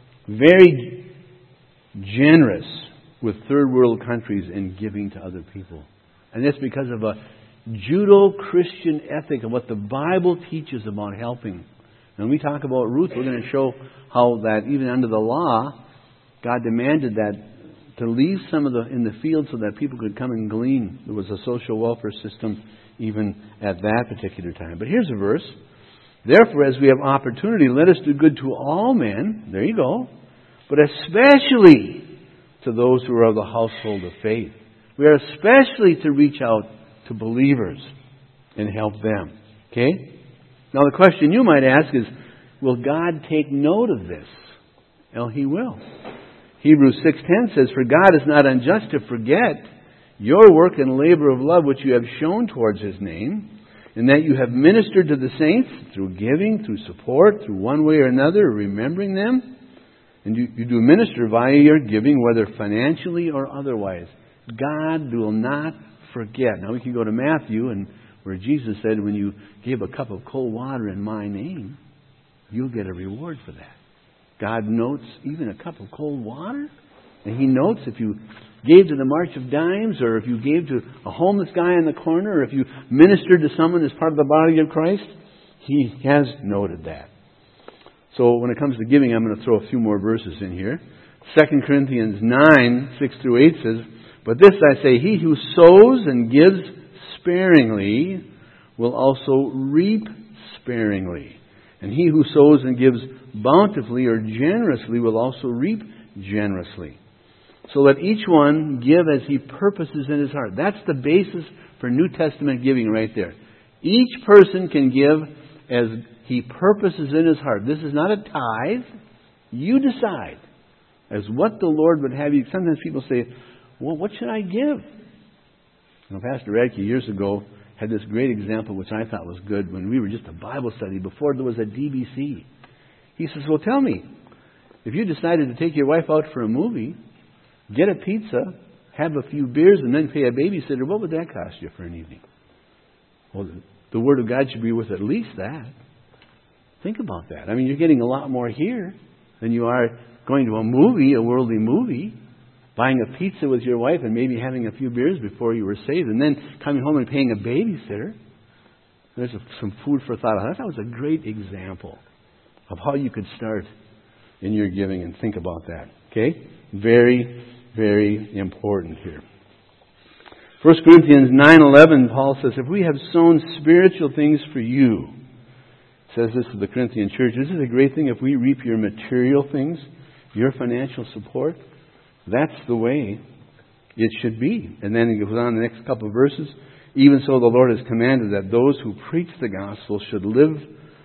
very generous with third world countries in giving to other people. And that's because of a Judeo-Christian ethic of what the Bible teaches about helping. When we talk about Ruth, we're going to show how that even under the law, God demanded that to leave some of the in the field so that people could come and glean. There was a social welfare system even at that particular time. But here's a verse. Therefore, as we have opportunity, let us do good to all men. There you go. But especially to those who are of the household of faith. We are especially to reach out to believers and help them. Okay? Now the question you might ask is, will God take note of this? Well, He will. Hebrews six ten says, "For God is not unjust to forget your work and labor of love which you have shown towards His name, in that you have ministered to the saints through giving, through support, through one way or another, remembering them." And you, you do minister via your giving, whether financially or otherwise. God will not forget. Now we can go to Matthew, and where Jesus said, when you give a cup of cold water in my name, you'll get a reward for that. God notes even a cup of cold water. And He notes if you gave to the March of Dimes, or if you gave to a homeless guy in the corner, or if you ministered to someone as part of the body of Christ, He has noted that. So when it comes to giving, I'm going to throw a few more verses in here. Second Corinthians nine, six through eight says, "But this I say, he who sows and gives sparingly will also reap sparingly. And he who sows and gives bountifully or generously will also reap generously. So let each one give as he purposes in his heart." That's the basis for New Testament giving right there. Each person can give as he purposes in his heart. This is not a tithe. You decide as what the Lord would have you. Sometimes people say, well, what should I give? Now, Pastor Radke years ago had this great example which I thought was good when we were just a Bible study before there was a D B C. He says, well, tell me, if you decided to take your wife out for a movie, get a pizza, have a few beers and then pay a babysitter, what would that cost you for an evening? Well, the Word of God should be worth at least that. Think about that. I mean, you're getting a lot more here than you are going to a movie, a worldly movie, buying a pizza with your wife and maybe having a few beers before you were saved, and then coming home and paying a babysitter. There's a, some food for thought. I thought that was a great example of how you could start in your giving and think about that. Okay? Very, very important here. First Corinthians nine eleven, Paul says, if we have sown spiritual things for you, says this to the Corinthian church, this is a great thing if we reap your material things, your financial support. That's the way it should be. And then it goes on the next couple of verses. Even so, the Lord has commanded that those who preach the gospel should live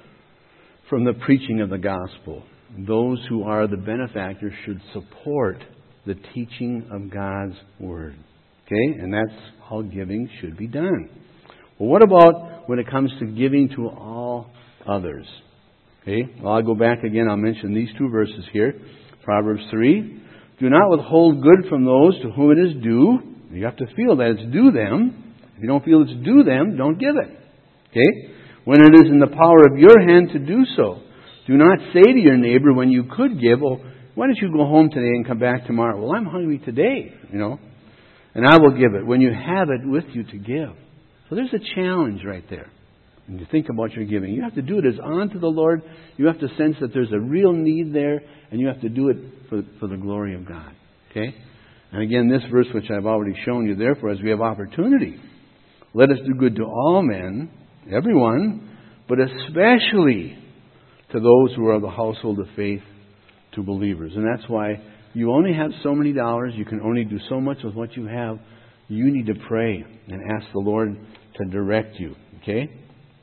from the preaching of the gospel. Those who are the benefactors should support the teaching of God's Word. Okay? And that's how giving should be done. Well, what about when it comes to giving to all others? Okay? Well, I'll go back again. I'll mention these two verses here. Proverbs three. Do not withhold good from those to whom it is due. You have to feel that it's due them. If you don't feel it's due them, don't give it. Okay? When it is in the power of your hand to do so. Do not say to your neighbor when you could give, oh, why don't you go home today and come back tomorrow? Well, I'm hungry today, you know, and I will give it when you have it with you to give. So there's a challenge right there. When you think about your giving, you have to do it as unto the Lord. You have to sense that there's a real need there, and you have to do it for, for the glory of God. Okay? And again, this verse which I've already shown you, therefore, as we have opportunity, let us do good to all men, everyone, but especially to those who are of the household of faith, to believers. And that's why you only have so many dollars. You can only do so much with what you have. You need to pray and ask the Lord to direct you. Okay?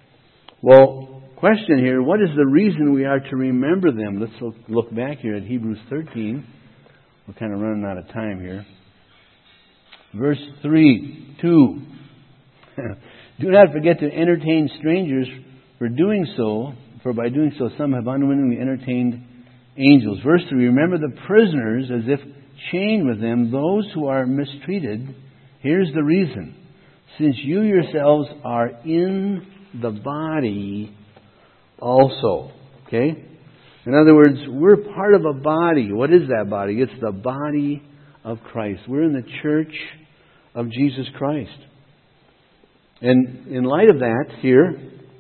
Well, question here, what is the reason we are to remember them? Let's look, look back here at Hebrews thirteen. We're kind of running out of time here. Verse three, two. Do not forget to entertain strangers, for doing so, for by doing so some have unwittingly entertained angels. Verse three, remember the prisoners as if chained with them, those who are mistreated. Here's the reason. Since you yourselves are in the body also. Okay? In other words, we're part of a body. What is that body? It's the body of Christ. We're in the church of Jesus Christ. And in light of that, here,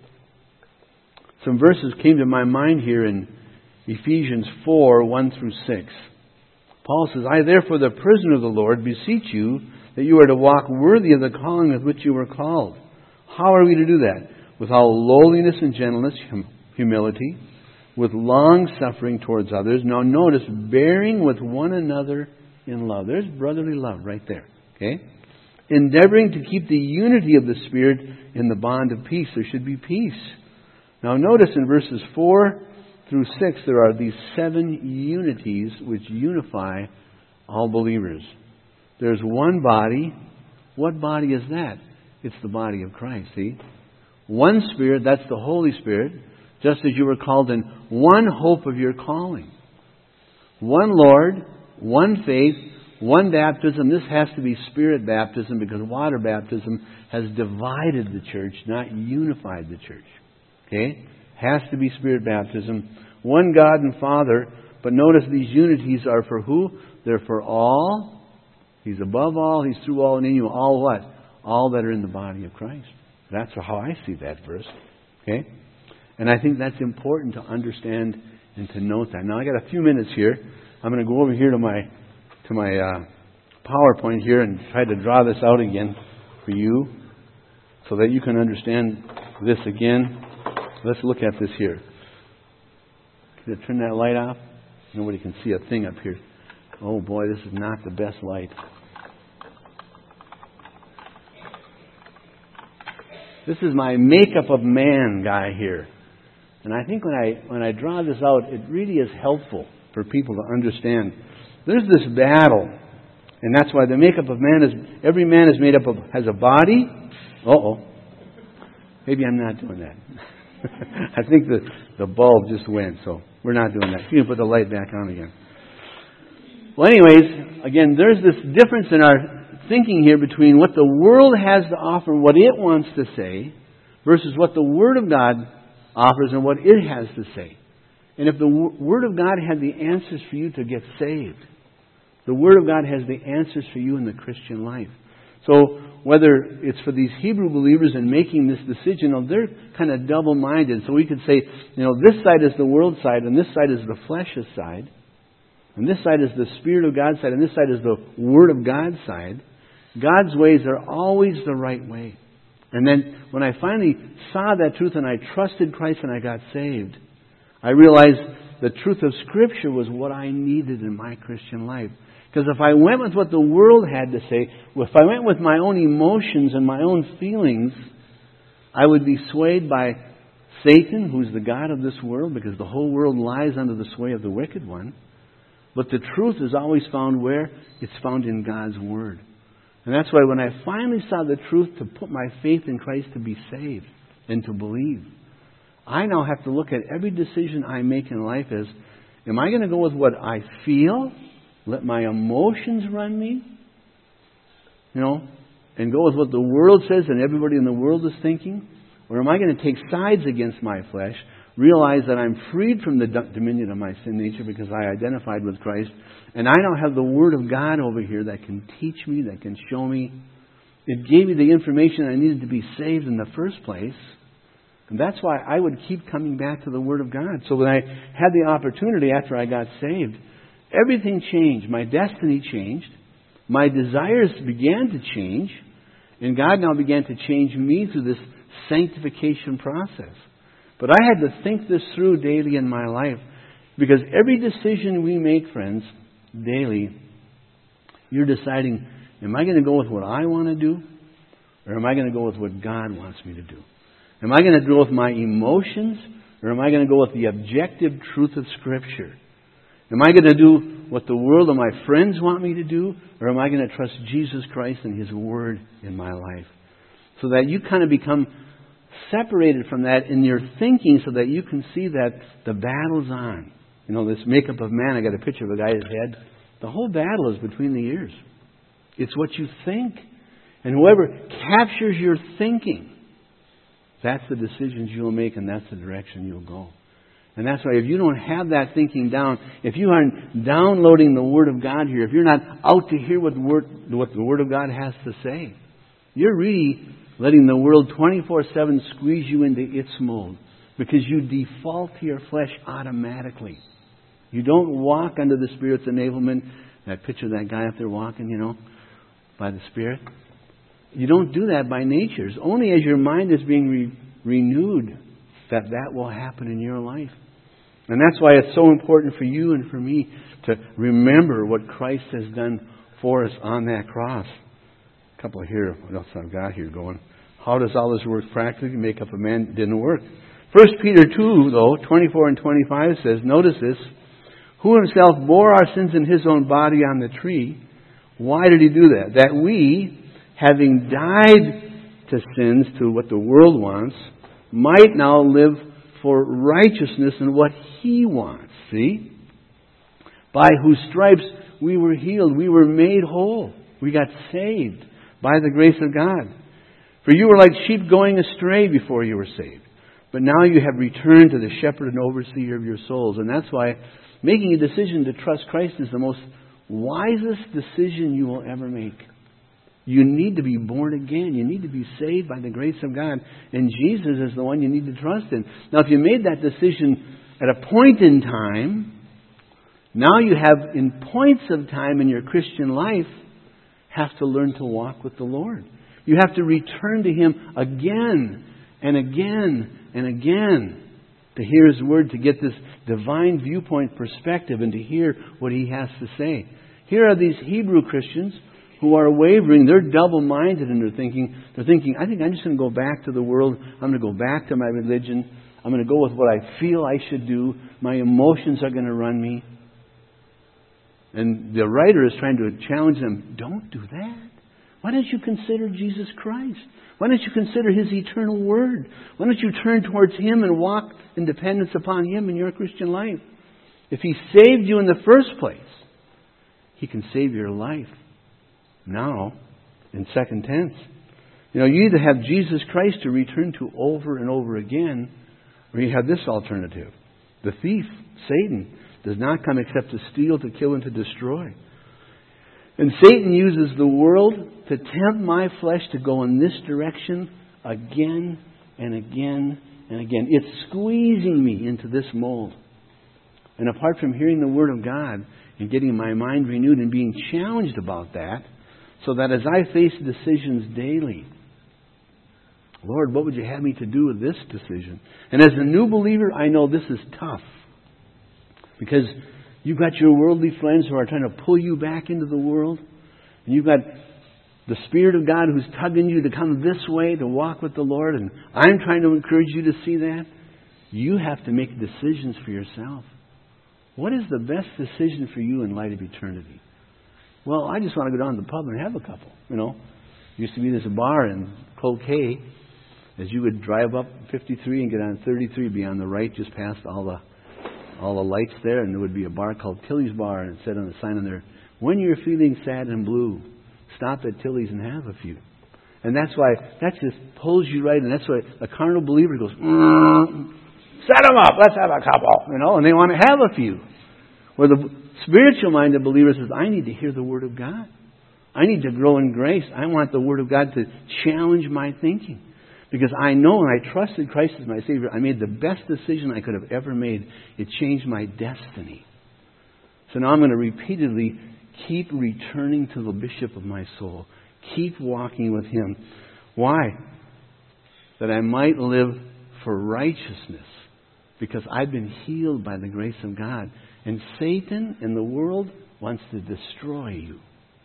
some verses came to my mind here in Ephesians four, one through six. Paul says, I therefore, the prisoner of the Lord, beseech you that you are to walk worthy of the calling with which you were called. How are we to do that? With all lowliness and gentleness, hum- humility, with long suffering towards others. Now notice, bearing with one another in love. There's brotherly love right there. Okay? Endeavoring to keep the unity of the Spirit in the bond of peace. There should be peace. Now notice in verses four through six, there are these seven unities which unify all believers. There's one body. What body is that? It's the body of Christ, see? One Spirit, that's the Holy Spirit, just as you were called in one hope of your calling. One Lord, one faith, one baptism. This has to be Spirit baptism because water baptism has divided the church, not unified the church. Okay? Has to be Spirit baptism. One God and Father, but notice these unities are for who? They're for all. He's above all, He's through all, and in you. All what? All that are in the body of Christ. That's how I see that verse. Okay? And I think that's important to understand and to note that. Now I got a few minutes here. I'm going to go over here to my to my uh, PowerPoint here and try to draw this out again for you so that you can understand this again. Let's look at this here. Can I turn that light off? Nobody can see a thing up here. Oh boy, this is not the best light. This is my makeup of man guy here. And I think when I when I draw this out, it really is helpful for people to understand. There's this battle. And that's why the makeup of man is, every man is made up of, has a body. Uh-oh. Maybe I'm not doing that. I think the, the bulb just went, so we're not doing that. You can put the light back on again. Well, anyways, again, there's this difference in our thinking here between what the world has to offer, what it wants to say, versus what the Word of God offers and what it has to say. And if the Word of God had the answers for you to get saved, the Word of God has the answers for you in the Christian life. So whether it's for these Hebrew believers in making this decision, you know, they're kind of double-minded. So we could say, you know, this side is the world side and this side is the flesh's side. And this side is the Spirit of God side and this side is the Word of God side. God's ways are always the right way. And then when I finally saw that truth and I trusted Christ and I got saved, I realized the truth of Scripture was what I needed in my Christian life. Because if I went with what the world had to say, if I went with my own emotions and my own feelings, I would be swayed by Satan, who's the god of this world, because the whole world lies under the sway of the wicked one. But the truth is always found where? It's found in God's Word. And that's why when I finally saw the truth to put my faith in Christ to be saved and to believe, I now have to look at every decision I make in life as, am I going to go with what I feel? Let my emotions run me? You know, and go with what the world says and everybody in the world is thinking? Or am I going to take sides against my flesh, realize that I'm freed from the dominion of my sin nature because I identified with Christ, and I now have the Word of God over here that can teach me, that can show me. It gave me the information I needed to be saved in the first place. And that's why I would keep coming back to the Word of God. So when I had the opportunity after I got saved, everything changed. My destiny changed. My desires began to change. And God now began to change me through this sanctification process. But I had to think this through daily in my life. Because every decision we make, friends, daily, you're deciding, am I going to go with what I want to do? Or am I going to go with what God wants me to do? Am I going to go with my emotions? Or am I going to go with the objective truth of Scripture? Am I going to do what the world or my friends want me to do? Or am I going to trust Jesus Christ and His Word in my life? So that you kind of become separated from that in your thinking so that you can see that the battle's on. You know, this makeup of man, I got a picture of a guy's head. The whole battle is between the ears. It's what you think. And whoever captures your thinking, that's the decisions you'll make and that's the direction you'll go. And that's why if you don't have that thinking down, if you aren't downloading the Word of God here, if you're not out to hear what the Word, what the Word of God has to say, you're really letting the world twenty-four seven squeeze you into its mold because you default to your flesh automatically. You don't walk under the Spirit's enablement. That picture of that guy up there walking, you know, by the Spirit. You don't do that by nature. It's only as your mind is being re- renewed that that will happen in your life. And that's why it's so important for you and for me to remember what Christ has done for us on that cross. A couple here, what else I've got here going. How does all this work practically? Make up a man didn't work. First Peter two, though, twenty-four and twenty-five says, notice this, who himself bore our sins in His own body on the tree. Why did He do that? That we, having died to sins, to what the world wants, might now live for righteousness and what He wants. See? By whose stripes we were healed. We were made whole. We got saved by the grace of God. For you were like sheep going astray before you were saved. But now you have returned to the shepherd and overseer of your souls. And that's why making a decision to trust Christ is the most wisest decision you will ever make. You need to be born again. You need to be saved by the grace of God. And Jesus is the one you need to trust in. Now, if you made that decision at a point in time, now you have, in points of time in your Christian life, have to learn to walk with the Lord. You have to return to Him again and again and again to hear His Word, to get this divine viewpoint perspective and to hear what He has to say. Here are these Hebrew Christians who are wavering. They're double-minded and they're thinking, they're thinking, I think I'm just going to go back to the world. I'm going to go back to my religion. I'm going to go with what I feel I should do. My emotions are going to run me. And the writer is trying to challenge them, don't do that. Why don't you consider Jesus Christ? Why don't you consider His eternal Word? Why don't you turn towards Him and walk in dependence upon Him in your Christian life? If He saved you in the first place, He can save your life now in second tense. You know, you either have Jesus Christ to return to over and over again, or you have this alternative. The thief, Satan, does not come except to steal, to kill, and to destroy. And Satan uses the world to tempt my flesh to go in this direction again and again and again. It's squeezing me into this mold. And apart from hearing the Word of God and getting my mind renewed and being challenged about that, so that as I face decisions daily, Lord, what would you have me to do with this decision? And as a new believer, I know this is tough. Because you've got your worldly friends who are trying to pull you back into the world. And you've got the Spirit of God who's tugging you to come this way, to walk with the Lord. And I'm trying to encourage you to see that. You have to make decisions for yourself. What is the best decision for you in light of eternity? Well, I just want to go down to the pub and have a couple. You know, used to be this bar in Cloquet. As you would drive up fifty-three and get on thirty-three, be on the right, just past all the all the lights there, and there would be a bar called Tilly's Bar, and it said on the sign on there, when you're feeling sad and blue, stop at Tilly's and have a few. And that's why, that just pulls you right, and that's why a carnal believer goes, mm, set them up, let's have a couple, you know, and they want to have a few. Where the spiritual-minded believer says, I need to hear the Word of God. I need to grow in grace. I want the Word of God to challenge my thinking. Because I know and I trusted Christ as my Savior. I made the best decision I could have ever made. It changed my destiny. So now I'm going to repeatedly keep returning to the bishop of my soul. Keep walking with Him. Why? That I might live for righteousness. Because I've been healed by the grace of God. And Satan and the world wants to destroy you.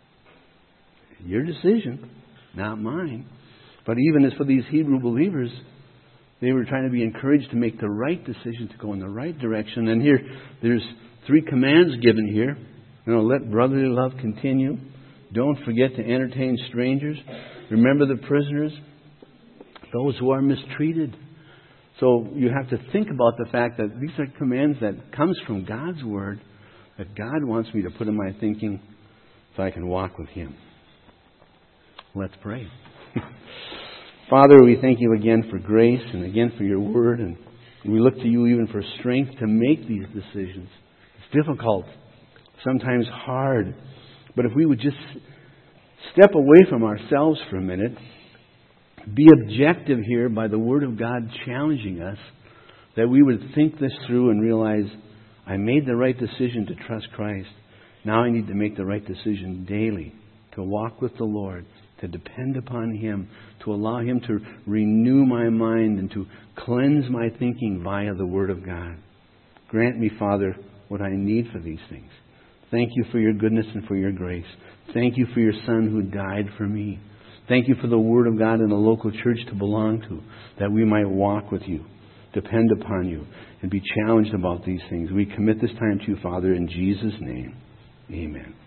Your decision, not mine. But even as for these Hebrew believers, they were trying to be encouraged to make the right decision, to go in the right direction. And here, there's three commands given here. You know, let brotherly love continue. Don't forget to entertain strangers. Remember the prisoners, those who are mistreated. So you have to think about the fact that these are commands that comes from God's Word, that God wants me to put in my thinking so I can walk with Him. Let's pray. Father, we thank you again for grace and again for your Word, and we look to you even for strength to make these decisions. It's difficult, sometimes hard, but if we would just step away from ourselves for a minute, be objective here by the Word of God challenging us, that we would think this through and realize, I made the right decision to trust Christ. Now I need to make the right decision daily to walk with the Lord, to depend upon Him, to allow Him to renew my mind and to cleanse my thinking via the Word of God. Grant me, Father, what I need for these things. Thank you for your goodness and for your grace. Thank you for your Son who died for me. Thank you for the Word of God in the local church to belong to, that we might walk with you, depend upon you, and be challenged about these things. We commit this time to you, Father, in Jesus' name. Amen.